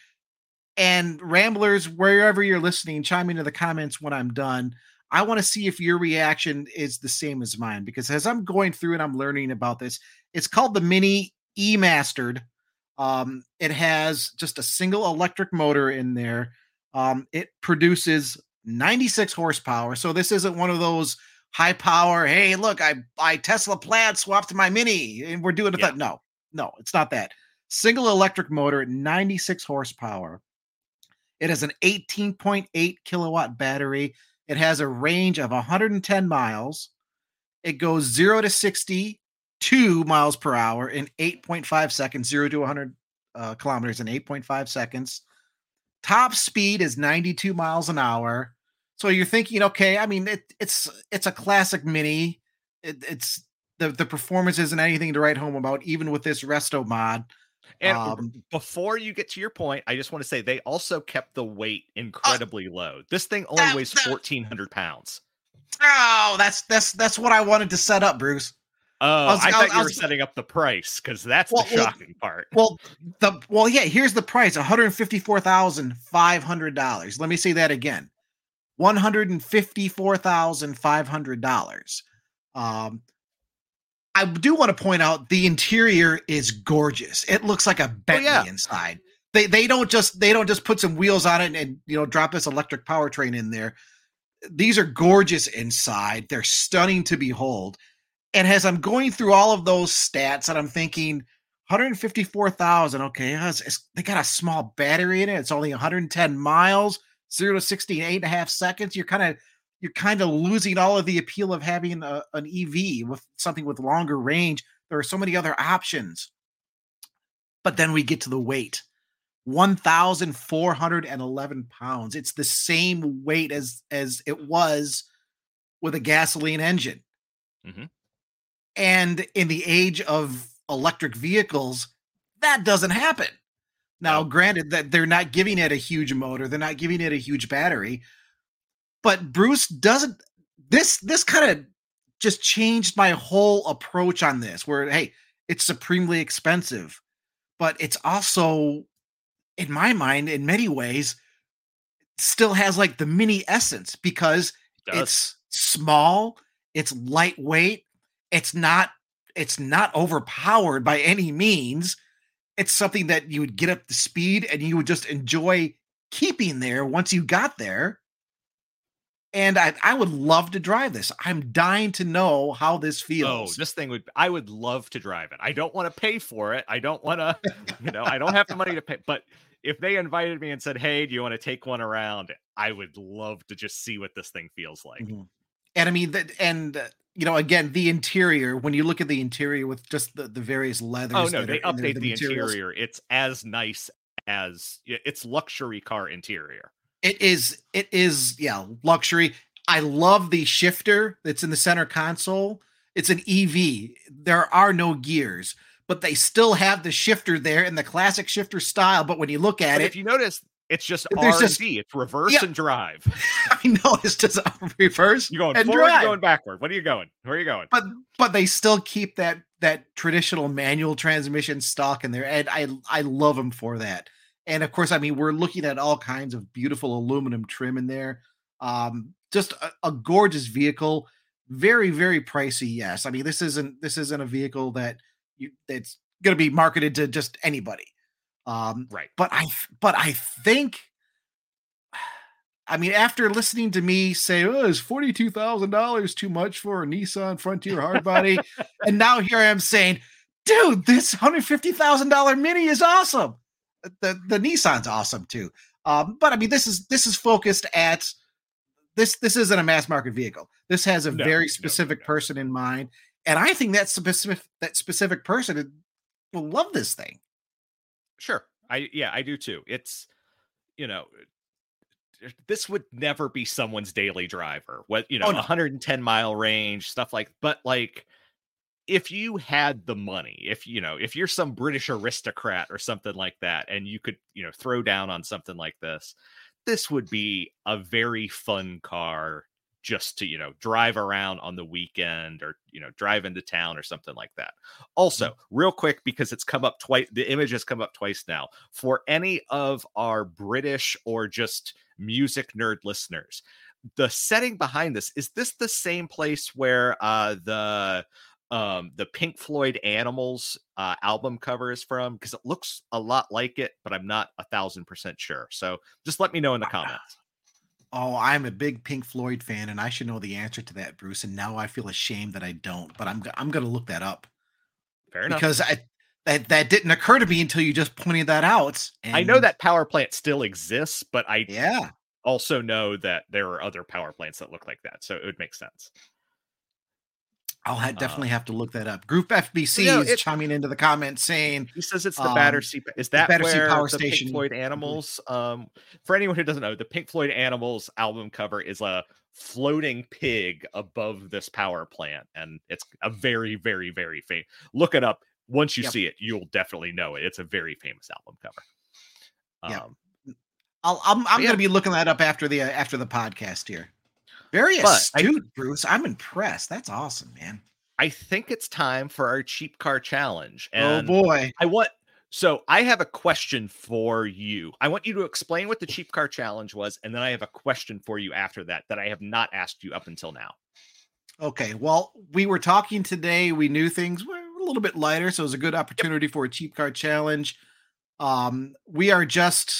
And Ramblers, wherever you're listening, chime into the comments when I'm done. I want to see if your reaction is the same as mine, because as I'm going through and I'm learning about this, it's called the Mini E-Mastered. Um, it has just a single electric motor in there. Um, it produces ninety-six horsepower. So this isn't one of those high power, hey, look, I, I Tesla plant swapped to my Mini and we're doing it. Yeah. No, no, it's not that. Single electric motor, ninety-six horsepower. It has an eighteen point eight kilowatt battery. It has a range of one hundred ten miles. It goes zero to sixty-two miles per hour in eight point five seconds, zero to one hundred uh, kilometers in eight point five seconds. Top speed is ninety-two miles an hour. So you're thinking, okay, I mean, it, it's it's a classic Mini. It, it's the, the performance isn't anything to write home about, even with this resto mod.
And
um,
before you get to your point, I just want to say they also kept the weight incredibly uh, low. This thing only uh, weighs fourteen hundred pounds.
Oh, that's that's that's what I wanted to set up, Bruce.
Oh, I, was, I thought I was, you were I was, setting up the price, because that's well, the shocking
well,
part.
Well, the well, yeah, here's the price: one hundred fifty-four thousand five hundred dollars. Let me say that again. one hundred fifty-four thousand five hundred dollars. Um, I do want to point out the interior is gorgeous. It looks like a Bentley oh, yeah. inside. They they don't just they don't just put some wheels on it and, and you know drop this electric powertrain in there. These are gorgeous inside. They're stunning to behold. And as I'm going through all of those stats, and I'm thinking one hundred fifty-four thousand. Okay, it's, it's, they got a small battery in it. It's only one hundred ten miles. Zero to sixty in eight and a half seconds. You're kind of you're kind of losing all of the appeal of having a, an E V with something with longer range. There are so many other options. But then we get to the weight. one thousand four hundred eleven pounds. It's the same weight as as it was with a gasoline engine.
Mm-hmm.
And in the age of electric vehicles, that doesn't happen. Now, granted that they're not giving it a huge motor, they're not giving it a huge battery, but Bruce doesn't, this, this kind of just changed my whole approach on this, where, hey, it's supremely expensive, but it's also, in my mind, in many ways, still has like the Mini essence, because it it's small, it's lightweight, it's not, it's not overpowered by any means. It's something that you would get up to speed and you would just enjoy keeping there once you got there. And I, I would love to drive this. I'm dying to know how this
Oh,
feels.
this thing would I would love to drive it. I don't want to pay for it. I don't want to, you know, I don't have the money to pay. But if they invited me and said, "Hey, do you want to take one around?" I would love to just see what this thing feels like.
Mhm. And I mean, that, and uh, you know, again, the interior. When you look at the interior with just the, the various leathers,
Oh no,
that
they
are in there,
update
the
the
materials,
interior. It's as nice as it's luxury car interior.
it is. It is. Yeah, luxury. I love the shifter that's in the center console. It's an E V. There are no gears, but they still have the shifter there in the classic shifter style. But when you look at
But
it,
if you notice, it's just
there's
R and
just
D. It's reverse
yeah.
and drive.
I know it's just reverse.
You going
and
forward?
drive.
You going backward? What are you going? Where are you going?
But but they still keep that that traditional manual transmission stock in there, and I I love them for that. And of course, I mean, we're looking at all kinds of beautiful aluminum trim in there. Um, just a, a gorgeous vehicle, very very pricey. Yes, I mean this isn't this isn't a vehicle that you that's going to be marketed to just anybody. Um,
Right.
but I but I think. I mean, after listening to me say, "Oh, is forty-two thousand dollars too much for a Nissan Frontier hardbody?" and now here I am saying, "Dude, this one hundred fifty thousand dollars Mini is awesome." The the Nissan's awesome too. Um, but I mean, this is this is focused at this. This isn't a mass market vehicle. This has a
No,
very
no,
specific
no, no.
person in mind, and I think that specific that specific person will love this thing.
Sure. I yeah, I do too. It's you know, this would never be someone's daily driver. What you know,
Oh no,
one hundred ten mile range stuff like. But like, if you had the money, if you know, if you're some British aristocrat or something like that, and you could you know throw down on something like this, this would be a very fun car just to you know drive around on the weekend or you know drive into town or something like that. Also, real quick, because it's come up twice, the image has come up twice now. For any of our British or just music nerd listeners, the setting behind this, is this the same place where uh the um the Pink Floyd Animals uh album cover is from? Because it looks a lot like it, but I'm not a thousand percent sure. So just let me know in the comments.
Oh, I'm a big Pink Floyd fan, and I should know the answer to that, Bruce. And now I feel ashamed that I don't. But I'm I'm going to look that up
Fair enough.
because I that that didn't occur to me until you just pointed that out. And
I know that power plant still exists, but I
yeah,
also know that there are other power plants that look like that, so it would make sense.
I'll ha- definitely
Um,
have to look that up. Group F B C
you know,
is
it-
chiming into the comments saying,
He says it's the
um,
Battersea. Is that
Battersea
where
Power
the
Station-
Pink Floyd Animals? Um, for anyone who doesn't know, the Pink Floyd Animals album cover is a floating pig above this power plant, and it's a very, very, very famous. Look it up. Once you
Yep.
see it, you'll definitely know it. It's a very famous album cover.
Yep.
Um,
I'll, I'm I'm
yeah.
going to be looking that up after the uh, after the podcast here. Very
But I-
astute, Bruce. I'm impressed. That's awesome, man.
I think it's time for our cheap car challenge.
Oh
And
boy.
I want so I have a question for you. I want you to explain what the cheap car challenge was, and then I have a question for you after that that I have not asked you up until now.
Okay, well, we were talking today. We knew things were a little bit lighter, so it was a good opportunity for a cheap car challenge. Um, we are just,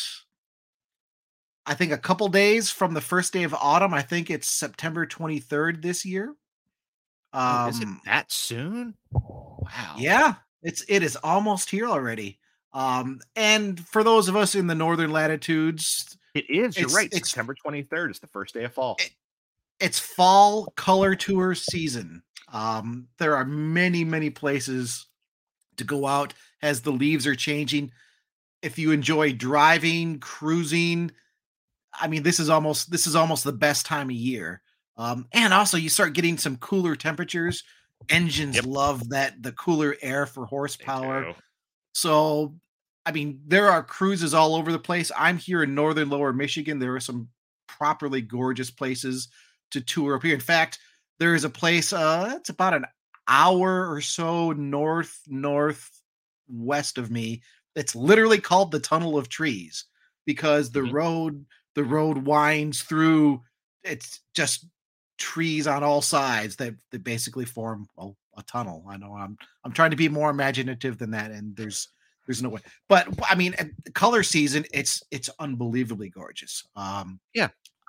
I think, a couple days from the first day of autumn. I think it's September twenty-third this year. Um,
Oh, is it that soon? Wow.
yeah, it's it is almost here already. Um, and for those of us in the northern latitudes,
It is. You're
It's-
right.
it's-
September twenty-third is the first day of fall.
It- it's fall color tour season. Um, there are many, many places to go out as the leaves are changing. If you enjoy driving, cruising, I mean, this is almost this is almost the best time of year. Um, and also you start getting some cooler temperatures. Engines
Yep.
love that the cooler air for
They
horsepower.
do.
So, I mean, there are cruises all over the place. I'm here in northern lower Michigan. There are some properly gorgeous places to tour up here. In fact, there is a place, uh, it's about an hour or so north, northwest of me. It's literally called the Tunnel of Trees because the
Mhm.
road, the road winds through, it's just trees on all sides that, that basically form a, a tunnel. I know I'm I'm trying to be more imaginative than that, and there's there's no way. But I mean, at the color season, it's it's unbelievably gorgeous. Um,
Yeah.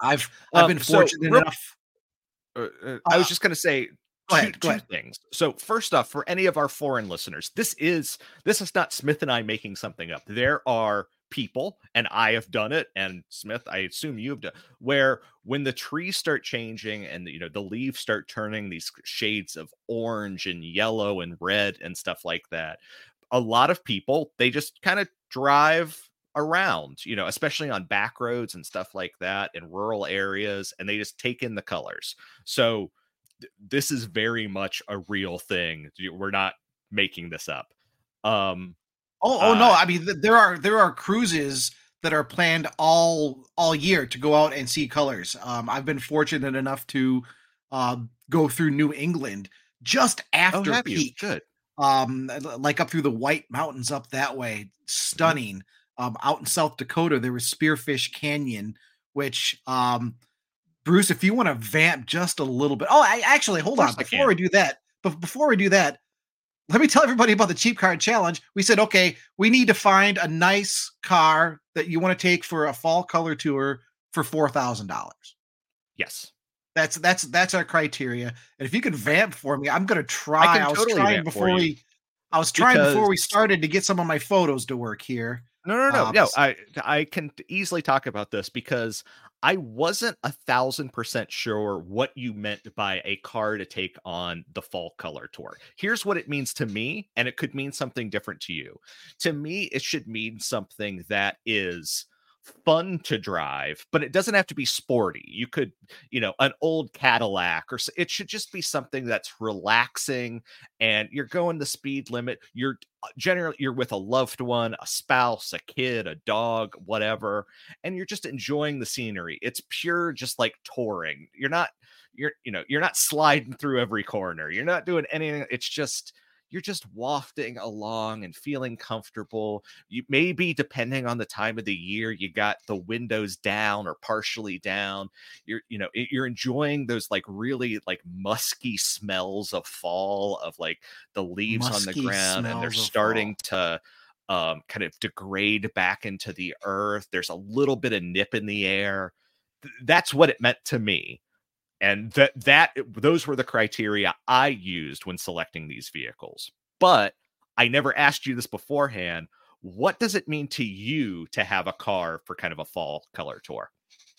I've I've
Um,
been
so
fortunate
real
enough.
Uh, uh, I
Uh,
was just going to say
go
two
ahead. Go
two
ahead.
things. So first off, for any of our foreign listeners, this is this is not Smith and I making something up. There are people, and I have done it, and Smith, I assume you've done, where when the trees start changing and you know the leaves start turning these shades of orange and yellow and red and stuff like that, a lot of people they just kind of drive around, you know, especially on back roads and stuff like that in rural areas, and they just take in the colors. So th- this is very much a real thing. You- We're not making this up. Um,
Oh, oh no!
uh,
I mean, th- there are there are cruises that are planned all all year to go out and see colors. Um, I've been fortunate enough to uh, go through New England just
oh,
after
have you?
peak,
Good.
um, l- like up through the White Mountains up that way.
Mhm.
Stunning. Um, out in South Dakota, there was Spearfish Canyon, which um, Bruce, if you want to vamp just a little bit. Oh, I actually
Of
hold
course
on
I
before
can.
we do that. But before we do that, let me tell everybody about the cheap card challenge. We said, okay, we need to find a nice car that you want to take for a fall color tour for four thousand dollars.
Yes.
That's that's that's our criteria. And if you can
Right.
vamp for me, I'm gonna
I
try.
can
I was
totally
trying
vamp for
before
you
we I was trying
because
before we started to get some of my photos to work here.
no, no, no,
Um,
no. I I can easily talk about this because I wasn't a thousand percent sure what you meant by a car to take on the fall color tour. Here's what it means to me, and it could mean something different to you. To me, it should mean something that is fun to drive, but it doesn't have to be sporty. You could, you know, an old Cadillac, or s- it should just be something that's relaxing, and you're going the speed limit. You're uh, generally you're with a loved one, a spouse, a kid, a dog, whatever, and you're just enjoying the scenery. It's pure just like touring. You're not you're you know, you're not sliding through every corner. You're not doing anything. It's just you're just wafting along and feeling comfortable. You maybe depending on the time of the year, you got the windows down or partially down. You're you know, you're enjoying those like really like musky smells of fall, of like the leaves on the
musky
ground, and they're
smells of
starting
fall.
to um, kind of degrade back into the earth. There's a little bit of nip in the air. Th- That's what it meant to me. And that that those were the criteria I used when selecting these vehicles. But I never asked you this beforehand. What does it mean to you to have a car for kind of a fall color tour?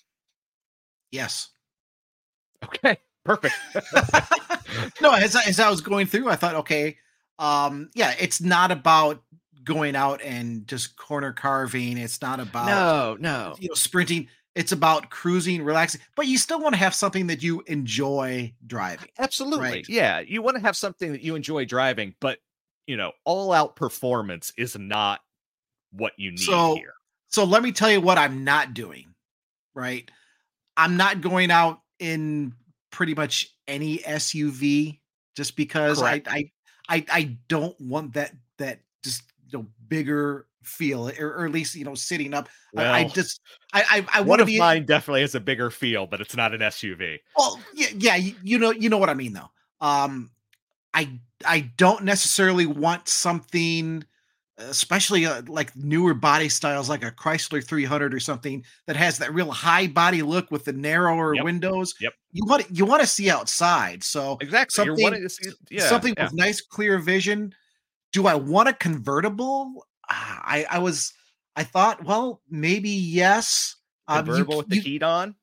Yes.
Okay, perfect.
No, as I, as I was going through, I thought, okay, um, yeah, it's not about going out and just corner carving. It's not about
No, no.
you know sprinting. It's about cruising, relaxing, but you still want to have something that you enjoy driving,
Absolutely.
right?
Yeah, you want to have something that you enjoy driving, but you know, all out performance is not what you need
So,
here.
so let me tell you what I'm not doing, right? I'm not going out in pretty much any S U V just because I
Correct.
I I, I don't want that that just you know bigger feel or, or at least you know sitting up. I, I
Well,
just I I, I want
one
to
of
be
mine definitely has a bigger feel, but it's not an S U V.
well yeah yeah you, you know you know what I mean though. Um I I don't necessarily want something especially uh, like newer body styles like a Chrysler three hundred or something that has that real high body look with the narrower
Yep.
windows.
Yep.
You want you want to see outside. So
Exactly. You're
something
wanting to see, yeah,
something
yeah.
with nice clear vision. Do I want a convertible? Ah, I I was I thought, well, maybe yes. Um, you
Convertible with the
you
heat on.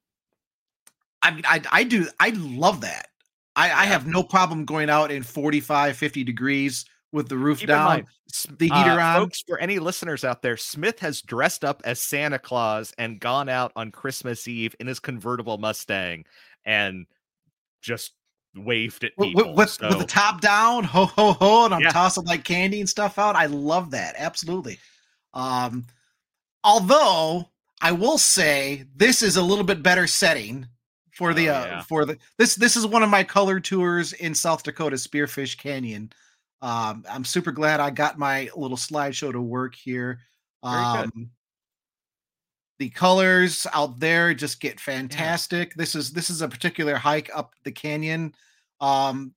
I mean I I do I love that. I I
Yeah.
have no problem going out in forty-five, fifty degrees with the roof
Keep in
down,
mind, Sm-
the
uh,
heater on.
folks, for any listeners out there, Smith has dressed up as Santa Claus and gone out on Christmas Eve in his convertible Mustang and just waved at
With with
people.
with with the
So,
top down, ho, ho, ho, and I'm
yeah.
tossing, like, candy and stuff out. I love that, absolutely. Um, although, I will say this is a little bit better setting for the,
Oh,
uh
yeah.
for the this this is one of my color tours in South Dakota, Spearfish Canyon. Um, I'm super glad I got my little slideshow to work here.
Very good.
Um, the colors out there just get
Yeah.
fantastic. This is this is a particular hike up the canyon. Um,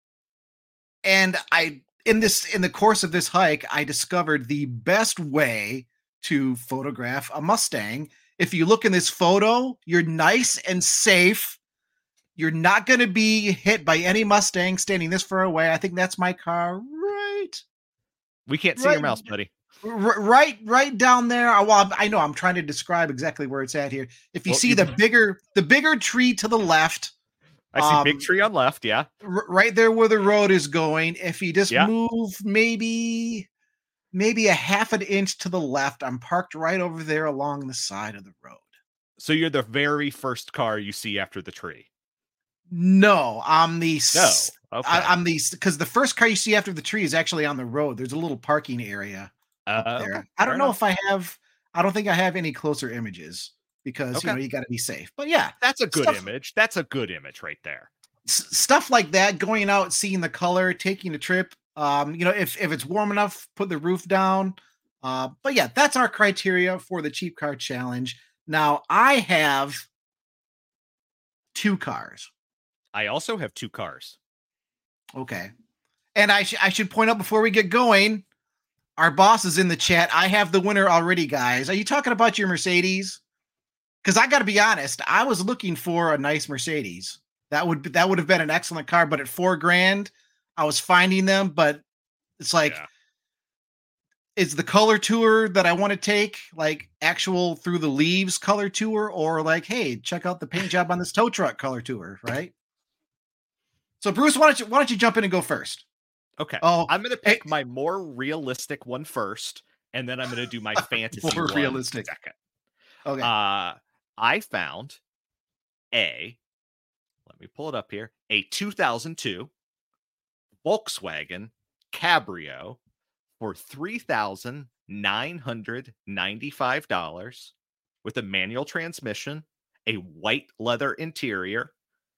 and I in this in the course of this hike, I discovered the best way to photograph a Mustang if you look in this photo, you're nice and safe. You're not going to be hit by any Mustang standing this far away. I think that's my car right.
We can't see
right,
your mouse, buddy.
R- right, right down there. Well, I know I'm trying to describe exactly where it's at here. If you
well,
see
you...
the bigger, the bigger tree to the left,
I see um, big tree on left. Yeah,
r- right there where the road is going. If you just
yeah.
move, maybe, maybe a half an inch to the left, I'm parked right over there along the side of the road.
So you're the very first car you see after the tree.
No, I'm the
no. Okay.
I, I'm the because the first car you see after the tree is actually on the road. There's a little parking area
uh,
up there.
Okay.
I don't
Fair
know
enough.
if I have. I don't think I have any closer images because
okay.
you know you got to be safe. But yeah,
that's a good
stuff,
image. That's a good image right there.
S- stuff like that, going out, seeing the color, taking a trip. Um, you know, if if it's warm enough, put the roof down. Uh, but yeah, that's our criteria for the cheap car challenge. Now I have two cars.
I also have two cars.
Okay. And I, sh- I should point out before we get going, our boss is in the chat. I have the winner already, guys. Are you talking about your Mercedes? Because I got to be honest, I was looking for a nice Mercedes. That would that would have been an excellent car, but at four grand, I was finding them. But it's like, yeah. Is the color tour that I want to take like actual through the leaves color tour, or like, hey, check out the paint job on this tow truck color tour, right? So Bruce, why don't you why don't you jump in and go first?
Okay.
Oh,
I'm gonna pick hey, my more realistic one first, and then I'm gonna do my fantasy
more
one
realistic
second.
Okay.
Uh I found a let me pull it up here, a two thousand two Volkswagen Cabrio for three thousand nine hundred ninety-five dollars with a manual transmission, a white leather interior.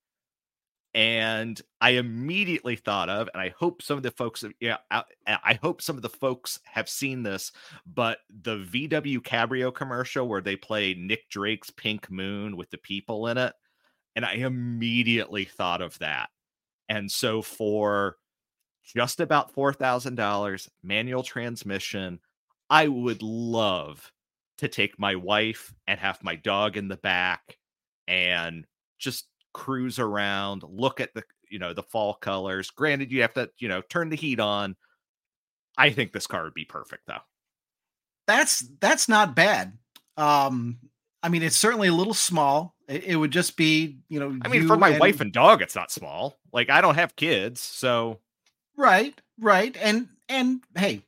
And I immediately thought of, and I hope some of the folks, yeah, I, I hope some of the folks have seen this, but the V W Cabrio commercial where they play Nick Drake's Pink Moon with the people in it. And I immediately thought of that. And so for just about four thousand dollars, manual transmission, I would love to take my wife and have my dog in the back and just cruise around, look at the, you know, the fall colors. Granted, you have to, you know, turn the heat on. I think this car would be perfect though.
That's, that's not bad. Um, I mean, it's certainly a little small. It, it would just be, you know,
I mean, for my and... wife and dog, it's not small. Like I don't have kids, so.
Right, right. And, and hey,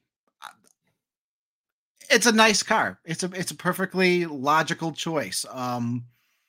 it's a nice car. It's a, it's a perfectly logical choice. Um,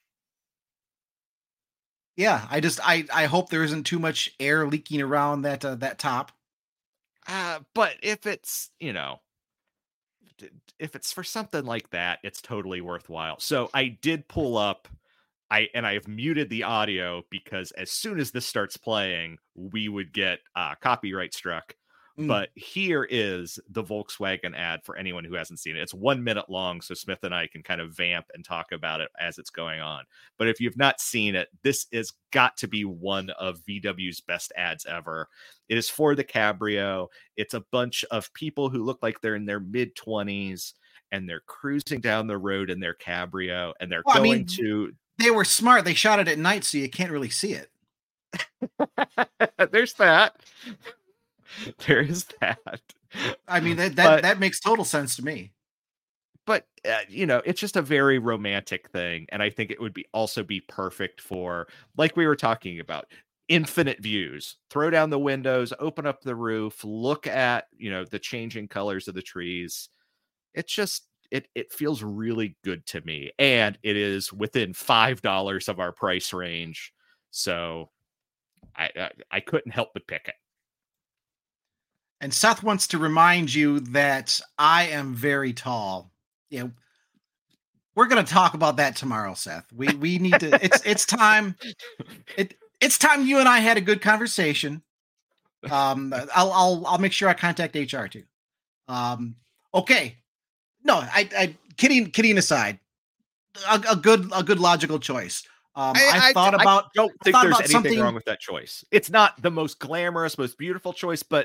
Yeah, I just I I hope there isn't too much air leaking around that uh, that top.
Uh, but if it's, you know, if it's for something like that, it's totally worthwhile. So I did pull up, I and I have muted the audio because as soon as this starts playing, we would get uh, copyright struck. Mm. But here is the Volkswagen ad for anyone who hasn't seen it. It's one minute long, so Smith and I can kind of vamp and talk about it as it's going on. But if you've not seen it, this is got to be one of V W's best ads ever. It is for the Cabrio. It's a bunch of people who look like they're in their mid-twenties, and they're cruising down the road in their Cabrio, and they're well, going I mean, to...
They were smart. They shot it at night, so you can't really see it.
There's that. There is that.
I mean, that that, but, that makes total sense to me.
But, uh, you know, it's just a very romantic thing. And I think it would be also be perfect for, like we were talking about, infinite views. Throw down the windows, open up the roof, look at, you know, the changing colors of the trees. It's just, it, it feels really good to me. And it is within five dollars of our price range. So I, I, I couldn't help but pick it.
And Seth wants to remind you that I am very tall. Yeah, we're going to talk about that tomorrow, Seth. We we need to. It's it's time. It it's time you and I had a good conversation. Um, I'll I'll I'll make sure I contact H R too. Um, okay. No, I I kidding kidding aside, a, a good a good logical choice. Um, I, I, I thought about.
I don't think there's anything something... wrong with that choice. It's not the most glamorous, most beautiful choice, but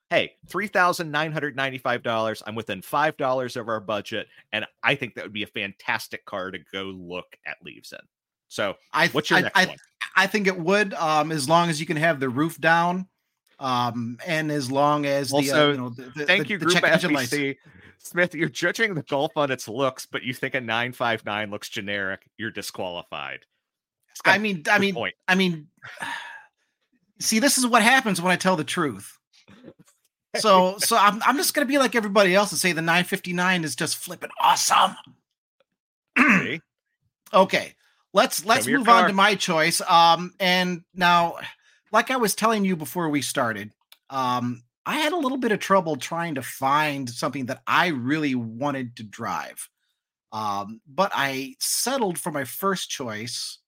hey, three thousand nine hundred ninety-five dollars. I'm within five dollars of our budget. And I think that would be a fantastic car to go look at leaves in. So
I
what's your
I,
next
I,
one?
I think it would, um, as long as you can have the roof down, um, and as long as the uh,
Also,
you know the, the,
thank
the,
you,
the
Group
check
F
engine
B
lights.
C. Smith, you're judging the Golf on its looks, but you think a nine five nine looks generic. You're disqualified.
I mean, I mean,
point.
I mean, see, this is what happens when I tell the truth. So, so I'm, I'm just gonna be like everybody else and say the nine fifty-nine is just flipping awesome. Okay, let's let's move on to my choice. Um, and now, like I was telling you before we started, um, I had a little bit of trouble trying to find something that I really wanted to drive. Um, but I settled for my first choice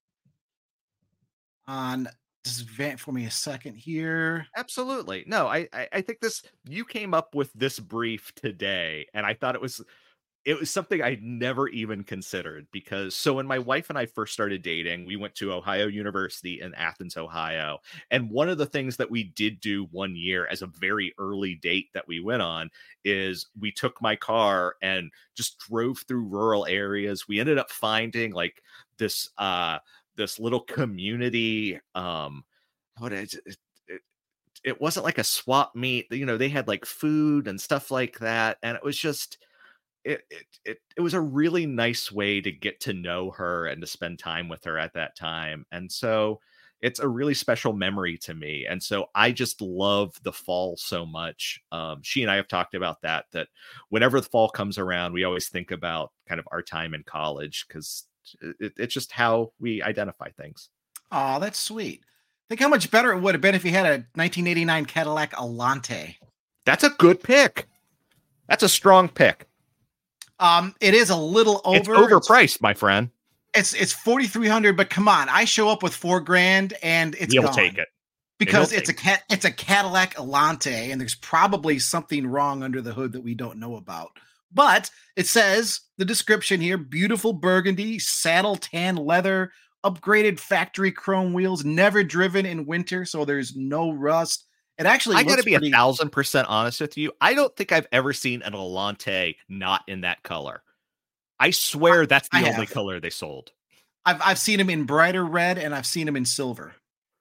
on just vent for me a second here.
Absolutely. No, I, I I think this you came up with this brief today, and I thought it was it was something I'd never even considered because so when my wife and I first started dating, we went to Ohio University in Athens, Ohio. And one of the things that we did do one year as a very early date that we went on is we took my car and just drove through rural areas. We ended up finding like this uh this little community um what is it, it it wasn't like a swap meet, you know, they had like food and stuff like that, and it was just It, it it it was a really nice way to get to know her and to spend time with her at that time. And so it's a really special memory to me. And so I just love the fall so much. Um, she and I have talked about that, that whenever the fall comes around, we always think about kind of our time in college because it, it's just how we identify things.
Oh, that's sweet. Think how much better it would have been if you had a nineteen eighty-nine Cadillac Alante.
That's a good pick. That's a strong pick.
Um, it is a little over.
It's overpriced, it's, my friend.
It's it's forty-three hundred, but come on, I show up with four grand and it's
You'll
gone.
take it
because it's a cat. It's a Cadillac Alante, and there's probably something wrong under the hood that we don't know about. But it says the description here: beautiful burgundy, saddle tan leather, upgraded factory chrome wheels, never driven in winter, so there's no rust. It actually
I got to be
pretty...
a thousand percent honest with you. I don't think I've ever seen an Alante not in that color. I swear I, that's the I only have. color they sold.
I've I've seen them in brighter red and I've seen them in silver.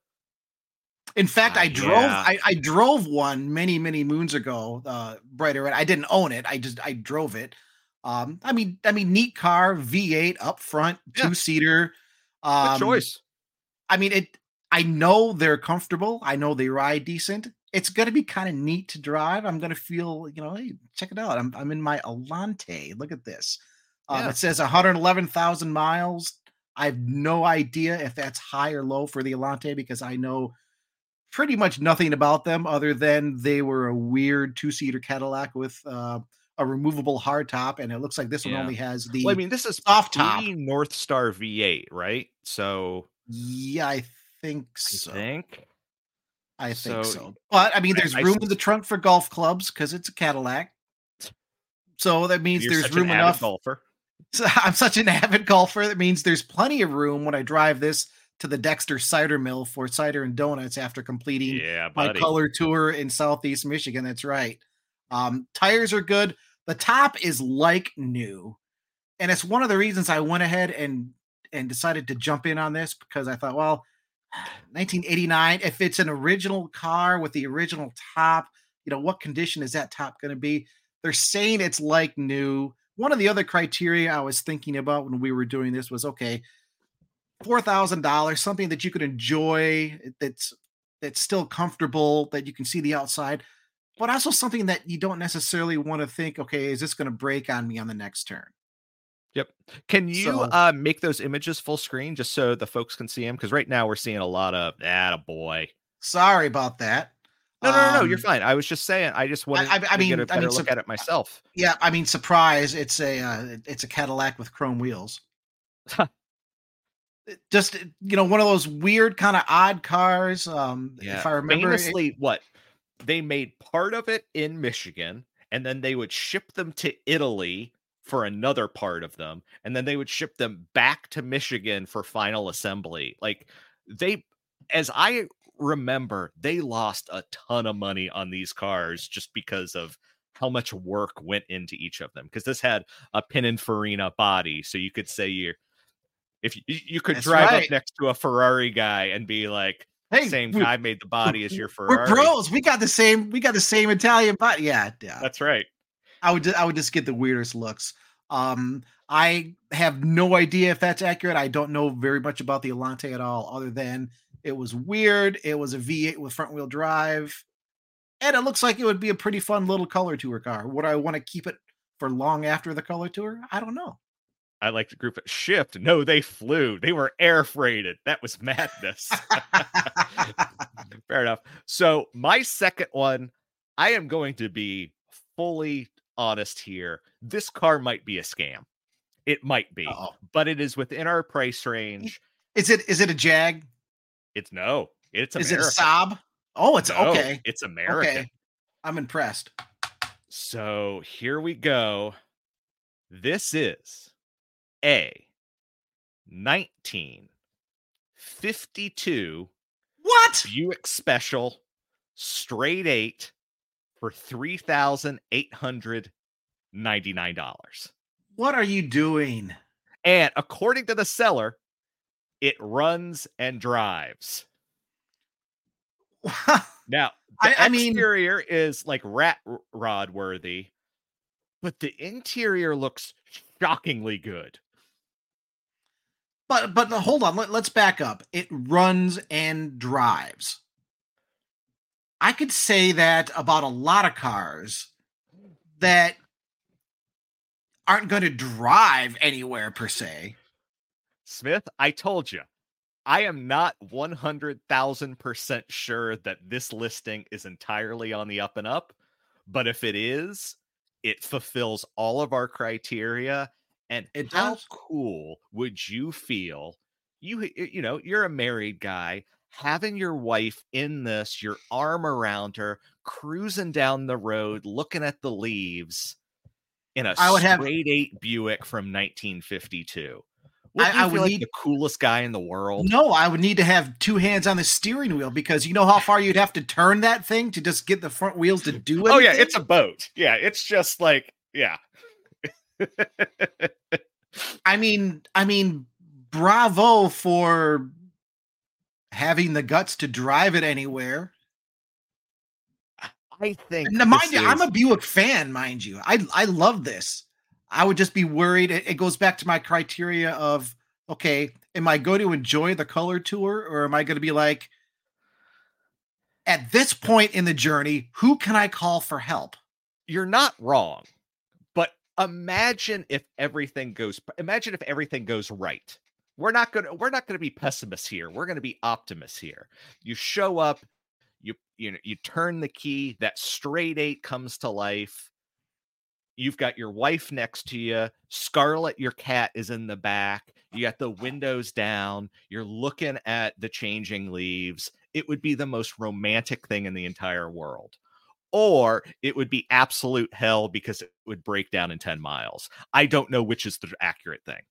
In fact, uh, I drove
yeah.
I, I drove one many many moons ago. Uh, brighter red. I didn't own it. I just I drove it. Um, I mean I mean neat car, V eight up front, yeah. two seater. Um,
Good choice.
I mean it. I know they're comfortable. I know they ride decent. It's going to be kind of neat to drive. I'm going to feel, you know, hey, check it out. I'm I'm in my Alante. Look at this. Um, yeah. It says one hundred eleven thousand miles. I have no idea if that's high or low for the Alante because I know pretty much nothing about them other than they were a weird two-seater Cadillac with uh, a removable hardtop, and it looks like this yeah. one only has the.
Well, I mean, this is
soft top
North Star V eight, right? So
yeah, I think so.
I think.
I think so, so. But I mean, there's I, room I, in the trunk for golf clubs because it's a Cadillac. So that means
You're
there's
such
room
an
enough.
Golfer.
So I'm such an avid golfer. That means there's plenty of room when I drive this to the Dexter Cider Mill for cider and donuts after completing
yeah,
my color tour in Southeast Michigan. That's right. Um, tires are good. The top is like new. And it's one of the reasons I went ahead and, and decided to jump in on this because I thought, well, nineteen eighty-nine, if it's an original car with the original top, you know, what condition is that top going to be? They're saying it's like new. One of the other criteria I was thinking about when we were doing this was, okay, four thousand dollars, something that you could enjoy, that's that's still comfortable, that you can see the outside, but also something that you don't necessarily want to think, okay, is this going to break on me on the next turn?
Yep. Can you
So-
uh, make those images full screen just so the folks can see them? Because right now we're seeing a lot of attaboy.
Sorry about that.
No, no, no, no.
Um,
You're fine. I was just saying. I just wanted
I- I
to
mean-
get a
I
better
mean,
look
so-
at it myself.
Yeah, I mean, surprise! It's a uh, it's a Cadillac with chrome wheels. Just you know, one of those weird kind of odd cars. Um,
Yeah.
if I remember, it-
Famously, what they made part of it in Michigan, and then they would ship them to Italy for another part of them, and then they would ship them back to Michigan for final assembly. Like they, as I remember they lost a ton of money on these cars just because of how much work went into each of them. Because this had a Pininfarina body, so you could say you're if you, you could
That's
drive
right.
up next to a Ferrari guy and be like,
Hey,
same
we-
guy made the body as your
We're
Ferrari.
bros. We got the same. We got the same Italian body. Yeah, yeah.
That's right.
I would. I would just get the weirdest looks. Um, I have no idea if that's accurate. I don't know very much about the Elante at all, other than it was weird. It was a V eight with front wheel drive, and it looks like it would be a pretty fun little color tour car. Would I want to keep it for long after the color tour? I don't know.
I like to group it. Shift. No, they flew. They were air freighted. That was madness. Fair enough. So my second one, I am going to be fully honest here. This car might be a scam. It might be,
Uh-oh.
but it is within our price range.
Is it? Is it a Jag?
It's no. It's
Is
American.
it a Saab? Oh, it's
No,
okay.
It's American.
Okay, I'm impressed.
So here we go. This is a nineteen fifty-two
What?
Buick Special straight eight for three thousand eight hundred ninety-nine dollars.
What are you doing?
And according to the seller, it runs and drives. Now, the
I, I mean,
exterior is like rat r- rod worthy, but the interior looks shockingly good.
but but hold on. Let, let's back up. It runs and drives. I could say that about a lot of cars that aren't going to drive anywhere per se.
Smith, I told you, I am not one hundred thousand percent sure that this listing is entirely on the up and up, but if it is, it fulfills all of our criteria. And
It
how
does.
cool would you feel? You you know, you're a married guy, having your wife in this, your arm around her, cruising down the road, looking at the leaves in a
I would have-
straight eight Buick from nineteen fifty-two. Would
I-
you
I
feel
would
like
need-
the coolest guy in the world?
No, I would need to have two hands on the steering wheel because you know how far you'd have to turn that thing to just get the front wheels to do it.
Oh yeah, it's a boat. Yeah, it's just like yeah.
I mean, I mean, bravo for having the guts to drive it anywhere.
I think.
Now, mind
this
you, I'm
is-
a Buick fan, mind you. I I love this. I would just be worried. It, it goes back to my criteria of okay, am I going to enjoy the color tour, or am I going to be like, at this point in the journey, who can I call for help?
You're not wrong, but imagine if everything goes. Imagine if everything goes right. We're not gonna. We're not gonna be pessimists here. We're gonna be optimists here. You show up. You you know you turn the key. That straight eight comes to life. You've got your wife next to you. Scarlett, your cat, is in the back. You got the windows down. You're looking at the changing leaves. It would be the most romantic thing in the entire world. Or it would be absolute hell because it would break down in ten miles. I don't know which is the accurate thing.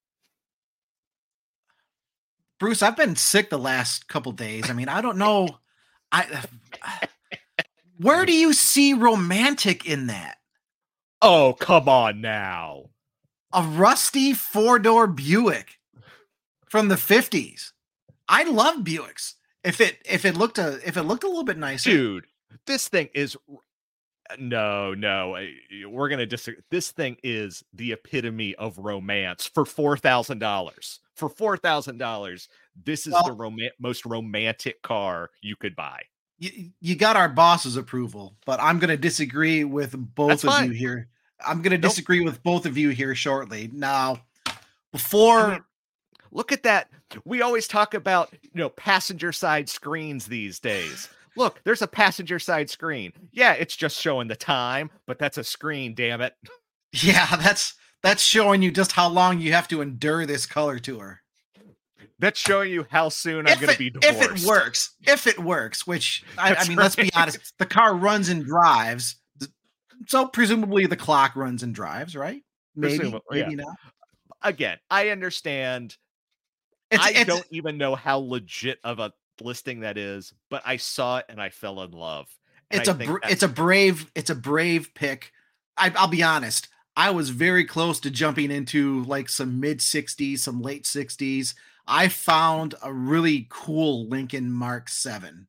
Bruce, I've been sick the last couple days. I mean, I don't know. I where do you see romantic in that?
Oh, come on now.
A rusty four-door Buick from the fifties. I love Buicks. If it if it looked a if it looked a little bit nicer.
Dude, this thing is no, no. I- We're going to disagree. This thing is the epitome of romance for four thousand dollars. For four thousand dollars, this is
Well-
the rom- most romantic car you could buy.
You, you got our boss's approval, but I'm going to disagree with both
That's
of
fine.
you here. I'm going to
Nope.
disagree with both of you here shortly. Now, before
I mean, look at that. We always talk about, you know, passenger side screens these days. Look, there's a passenger side screen. Yeah, it's just showing the time, but that's a screen, damn it.
yeah, that's that's showing you just how long you have to endure this color tour.
That's showing you how soon I'm
If
going to
it,
be divorced.
if it works, if it works, which I, I
That's
mean, let's be
right.
honest, the car runs and drives, so presumably the clock runs and drives, right? Maybe,
Presumably,
maybe
yeah.
not.
Again, I understand.
It's,
I
it's
don't even know how legit of a listing that is, but I saw it and I fell in love. And
It's
I
a
think
br-
that
it's a brave it's a brave pick. I, I'll be honest. I was very close to jumping into like some mid sixties, some late sixties. I found a really cool Lincoln Mark seven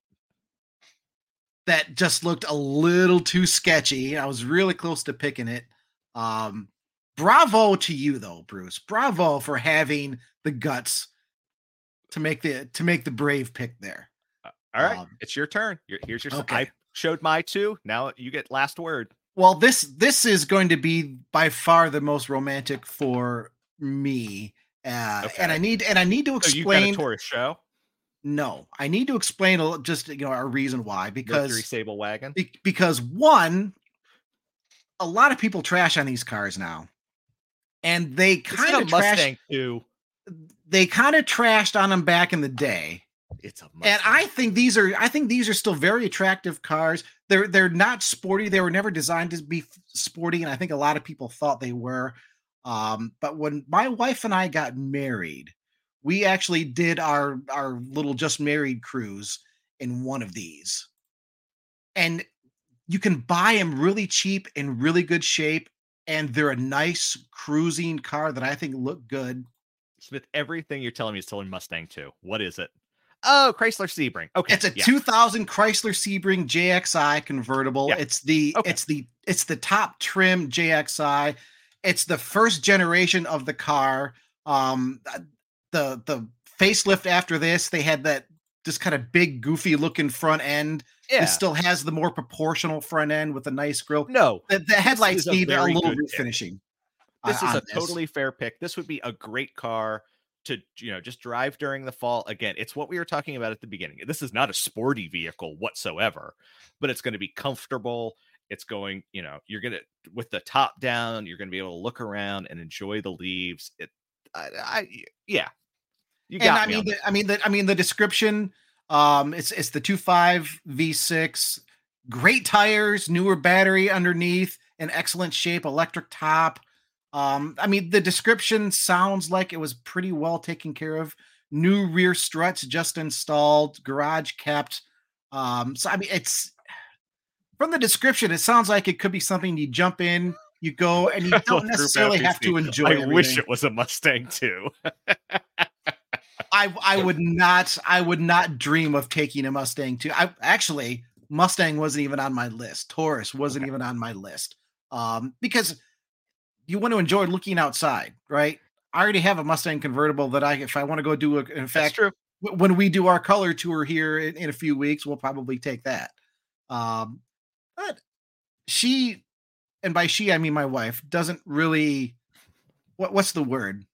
that just looked a little too sketchy. I was really close to picking it. Um, bravo to you though, Bruce. Bravo for having the guts to make the to make the brave pick there.
Uh, all right,
Um,
it's your turn. Your, here's your.
okay.
I showed my two. Now you get last word.
Well, this this is going to be by far the most romantic for me, uh,
Okay.
and I need and I need to
So you got a
explain.
Taurus show.
No, I need to explain a, little- just you know a reason why
Mercury
because
Sable Wagon.
be- because one, a lot of people trash on these cars now, and they
Is it
kind
a
of trash.
Mustang too?
They kind of trashed on them back in the day.
It's a Mustang.
And I think these are I think these are still very attractive cars. They're they're not sporty. They were never designed to be sporty, and I think a lot of people thought they were. Um, but when my wife and I got married, we actually did our our little just married cruise in one of these. And you can buy them really cheap in really good shape, and they're a nice cruising car that I think look good.
Smith, everything you're telling me is telling Mustang too. What is it? Oh, Chrysler Sebring. Okay,
It's a
yeah.
two thousand Chrysler Sebring J X I convertible.
Yeah.
It's the
Okay.
it's the it's the top trim J X I. It's the first generation of the car. Um, the the facelift after this, they had that just kind of big, goofy looking front end.
Yeah.
This still has the more proportional front end with a nice grille.
No,
The, the headlights
is a
need a
very
little
good pick.
refinishing.
This
uh,
is
on
a
this.
totally fair pick. This would be a great car to, you know, just drive during the fall. Again, it's what we were talking about at the beginning. This is not a sporty vehicle whatsoever, but it's going to be comfortable. It's going, you know, you're going to, with the top down, you're going to be able to look around and enjoy the leaves. It, I, I yeah. You got
And I
me
mean,
on
the,
that.
I mean, the, I mean, the description. Um, it's it's the two point five V six, great tires, newer battery underneath, in excellent shape, electric top. Um, I mean, the description sounds like it was pretty well taken care of. New rear struts just installed, garage kept. Um, so I mean, it's from the description, it sounds like it could be something you jump in, you go, and you don't necessarily have to enjoy.
I
everything.
wish it was a Mustang too.
I I would not I would not dream of taking a Mustang too. I actually Mustang wasn't even on my list. Taurus wasn't
Okay.
even on my list. Um, because you want to enjoy looking outside, right? I already have a Mustang convertible that I if I want to go do a in
That's
fact
true.
w- when we do our color tour here in, in a few weeks, we'll probably take that. Um, but she and by she I mean my wife doesn't really what what's the word?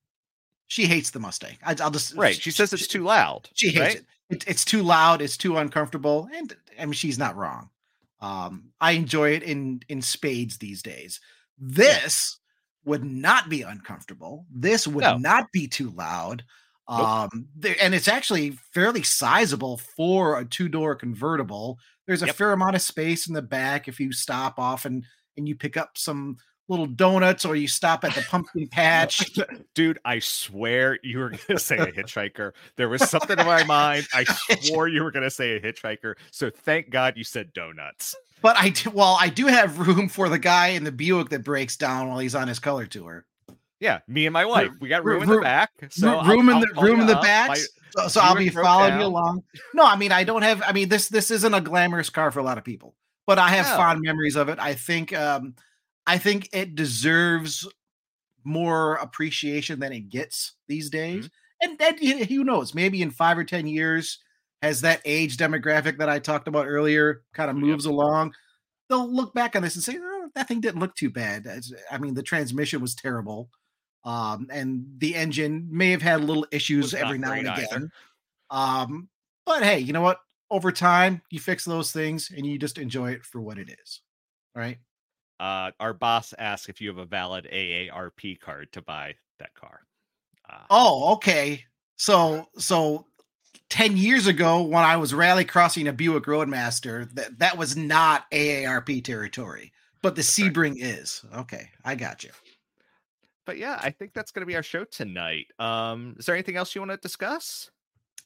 She hates the Mustang. I, I'll just
Right. She says it's too loud.
She hates
right?
it. it. It's too loud. It's too uncomfortable. And I mean, she's not wrong. Um, I enjoy it in in spades these days. This would not be uncomfortable. This would
No.
not be too loud.
Nope.
Um, there, and it's actually fairly sizable for a two door convertible. There's a
Yep.
fair amount of space in the back if you stop off and and you pick up some little donuts or you stop at the pumpkin patch.
Dude, I swear you were going to say a hitchhiker. There was something in my mind. I swore you were going to say a hitchhiker. So thank God you said donuts.
But I do, well, I do have room for the guy in the Buick that breaks down while he's on his color tour.
Yeah, me and my wife. We got room in
Room-
the back. So
room
I'll-
in
I'll
the
call
room
you
in the
up.
back.
My-
So, so I'll
Buick
be
broke
following you
down.
along. No, I mean I don't have. I mean this this isn't a glamorous car for a lot of people, but I have
No.
fond memories of it. I think um, I think it deserves more appreciation than it gets these days. And then y- who knows? Maybe in five or ten years, as that age demographic that I talked about earlier kind of
Yep.
moves along, they'll look back on this and say, oh, that thing didn't look too bad. As- I mean, the transmission was terrible. Um, and the engine may have had little issues
Was not
every now and
great
again.
either.
Um, but hey, you know what? Over time, you fix those things and you just enjoy it for what it is. All right.
Uh, our boss asked if you have a valid A A R P card to buy that car. Uh,
Oh, okay. So, so ten years ago, when I was rally crossing a Buick Roadmaster, that that was not A A R P territory, but the
right.
Sebring is. Okay, I got you.
But yeah, I think that's going to be our show tonight. Um, is there anything else you want to discuss?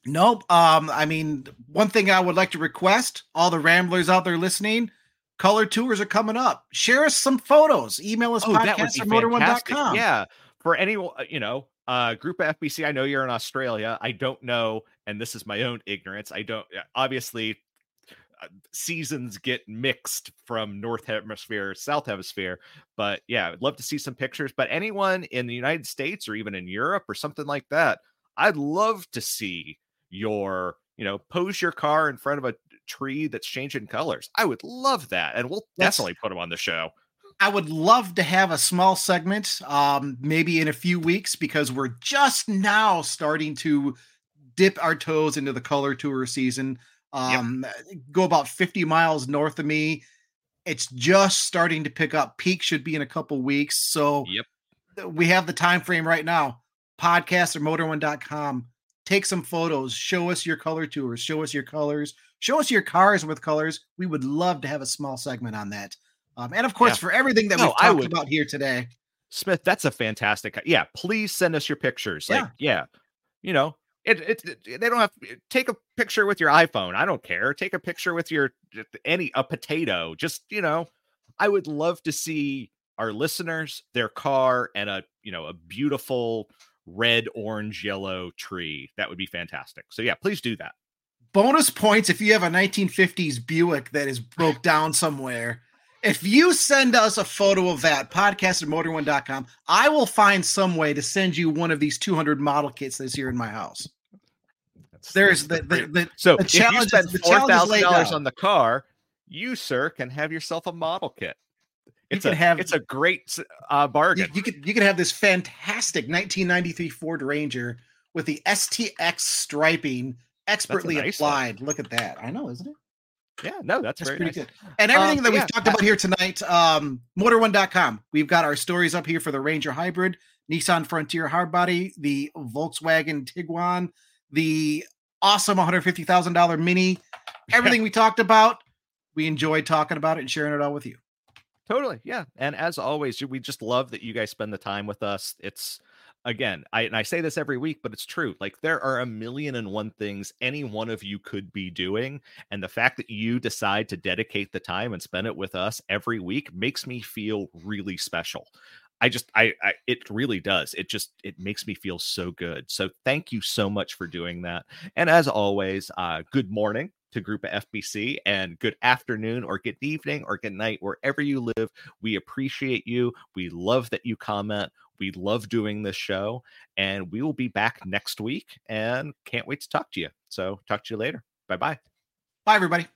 Nope. Um, I mean, one thing I would like to request all the ramblers out there listening, color tours are coming up. Share us some photos. Email us
Oh, that would
podcast
be
at motor one dot
fantastic.
com.
Yeah. For anyone, uh, you know, uh, Group F B C, I know you're in Australia. I don't know, and this is my own ignorance. I don't, obviously, uh, seasons get mixed from North Hemisphere, South Hemisphere. But yeah, I'd love to see some pictures. But anyone in the United States or even in Europe or something like that, I'd love to see your, you know, pose your car in front of a tree that's changing colors. I would love that. And we'll
Let's
definitely put them on the show.
I would love to have a small segment, um, maybe in a few weeks, because we're just now starting to dip our toes into the color tour season. Um, yep. Go about fifty miles north of me. It's just starting to pick up. Peak should be in a couple weeks. So
yep.
we have the time frame right now. Podcast or motor one dot com. Take some photos. Show us your color tours. Show us your colors. Show us your cars with colors. We would love to have a small segment on that. Um, and of course, yeah. for everything that no, we've talked would, about here today.
Smith, that's a fantastic. Yeah, please send us your pictures. Like, yeah, yeah you know, it, it, it, they don't have to take a picture with your iPhone. I don't care. Take a picture with your any a potato. Just, you know, I would love to see our listeners, their car, and a, you know, a beautiful red, orange, yellow tree. That would be fantastic. So yeah, please do that.
Bonus points if you have a nineteen fifties Buick that is broke down somewhere. If you send us a photo of that, podcast at motor one dot com, I will find some way to send you one of these two hundred model kits that's here in my house. That's, There's that's the, the, the
so
the
if you spend
the
four thousand dollars on the car, you, sir, can have yourself a model kit. It's
you
a
can have
it's a great uh, bargain.
You, you could you could have this fantastic nineteen ninety-three Ford Ranger with the S T X striping expertly nice applied. One. Look at that. I know, isn't it?
Yeah, no, that's, that's very
pretty
nice.
good. And everything um, that we've
yeah,
talked about here tonight, um, motor one dot com. We've got our stories up here for the Ranger Hybrid, Nissan Frontier Hardbody, the Volkswagen Tiguan, the awesome one hundred fifty thousand dollars Mini. Everything we talked about, we enjoyed talking about it and sharing it all with you.
Totally, yeah. And as always, we just love that you guys spend the time with us. It's Again, I and I say this every week, but it's true. Like, there are a million and one things any one of you could be doing. And the fact that you decide to dedicate the time and spend it with us every week makes me feel really special. I just, I, I, it really does. It just, it makes me feel so good. So thank you so much for doing that. And as always, uh, good morning to Group of F B C, and good afternoon or good evening or good night, wherever you live. We appreciate you. We love that you comment. We love doing this show, and we will be back next week and can't wait to talk to you. So talk to you later. Bye-bye.
Bye, everybody.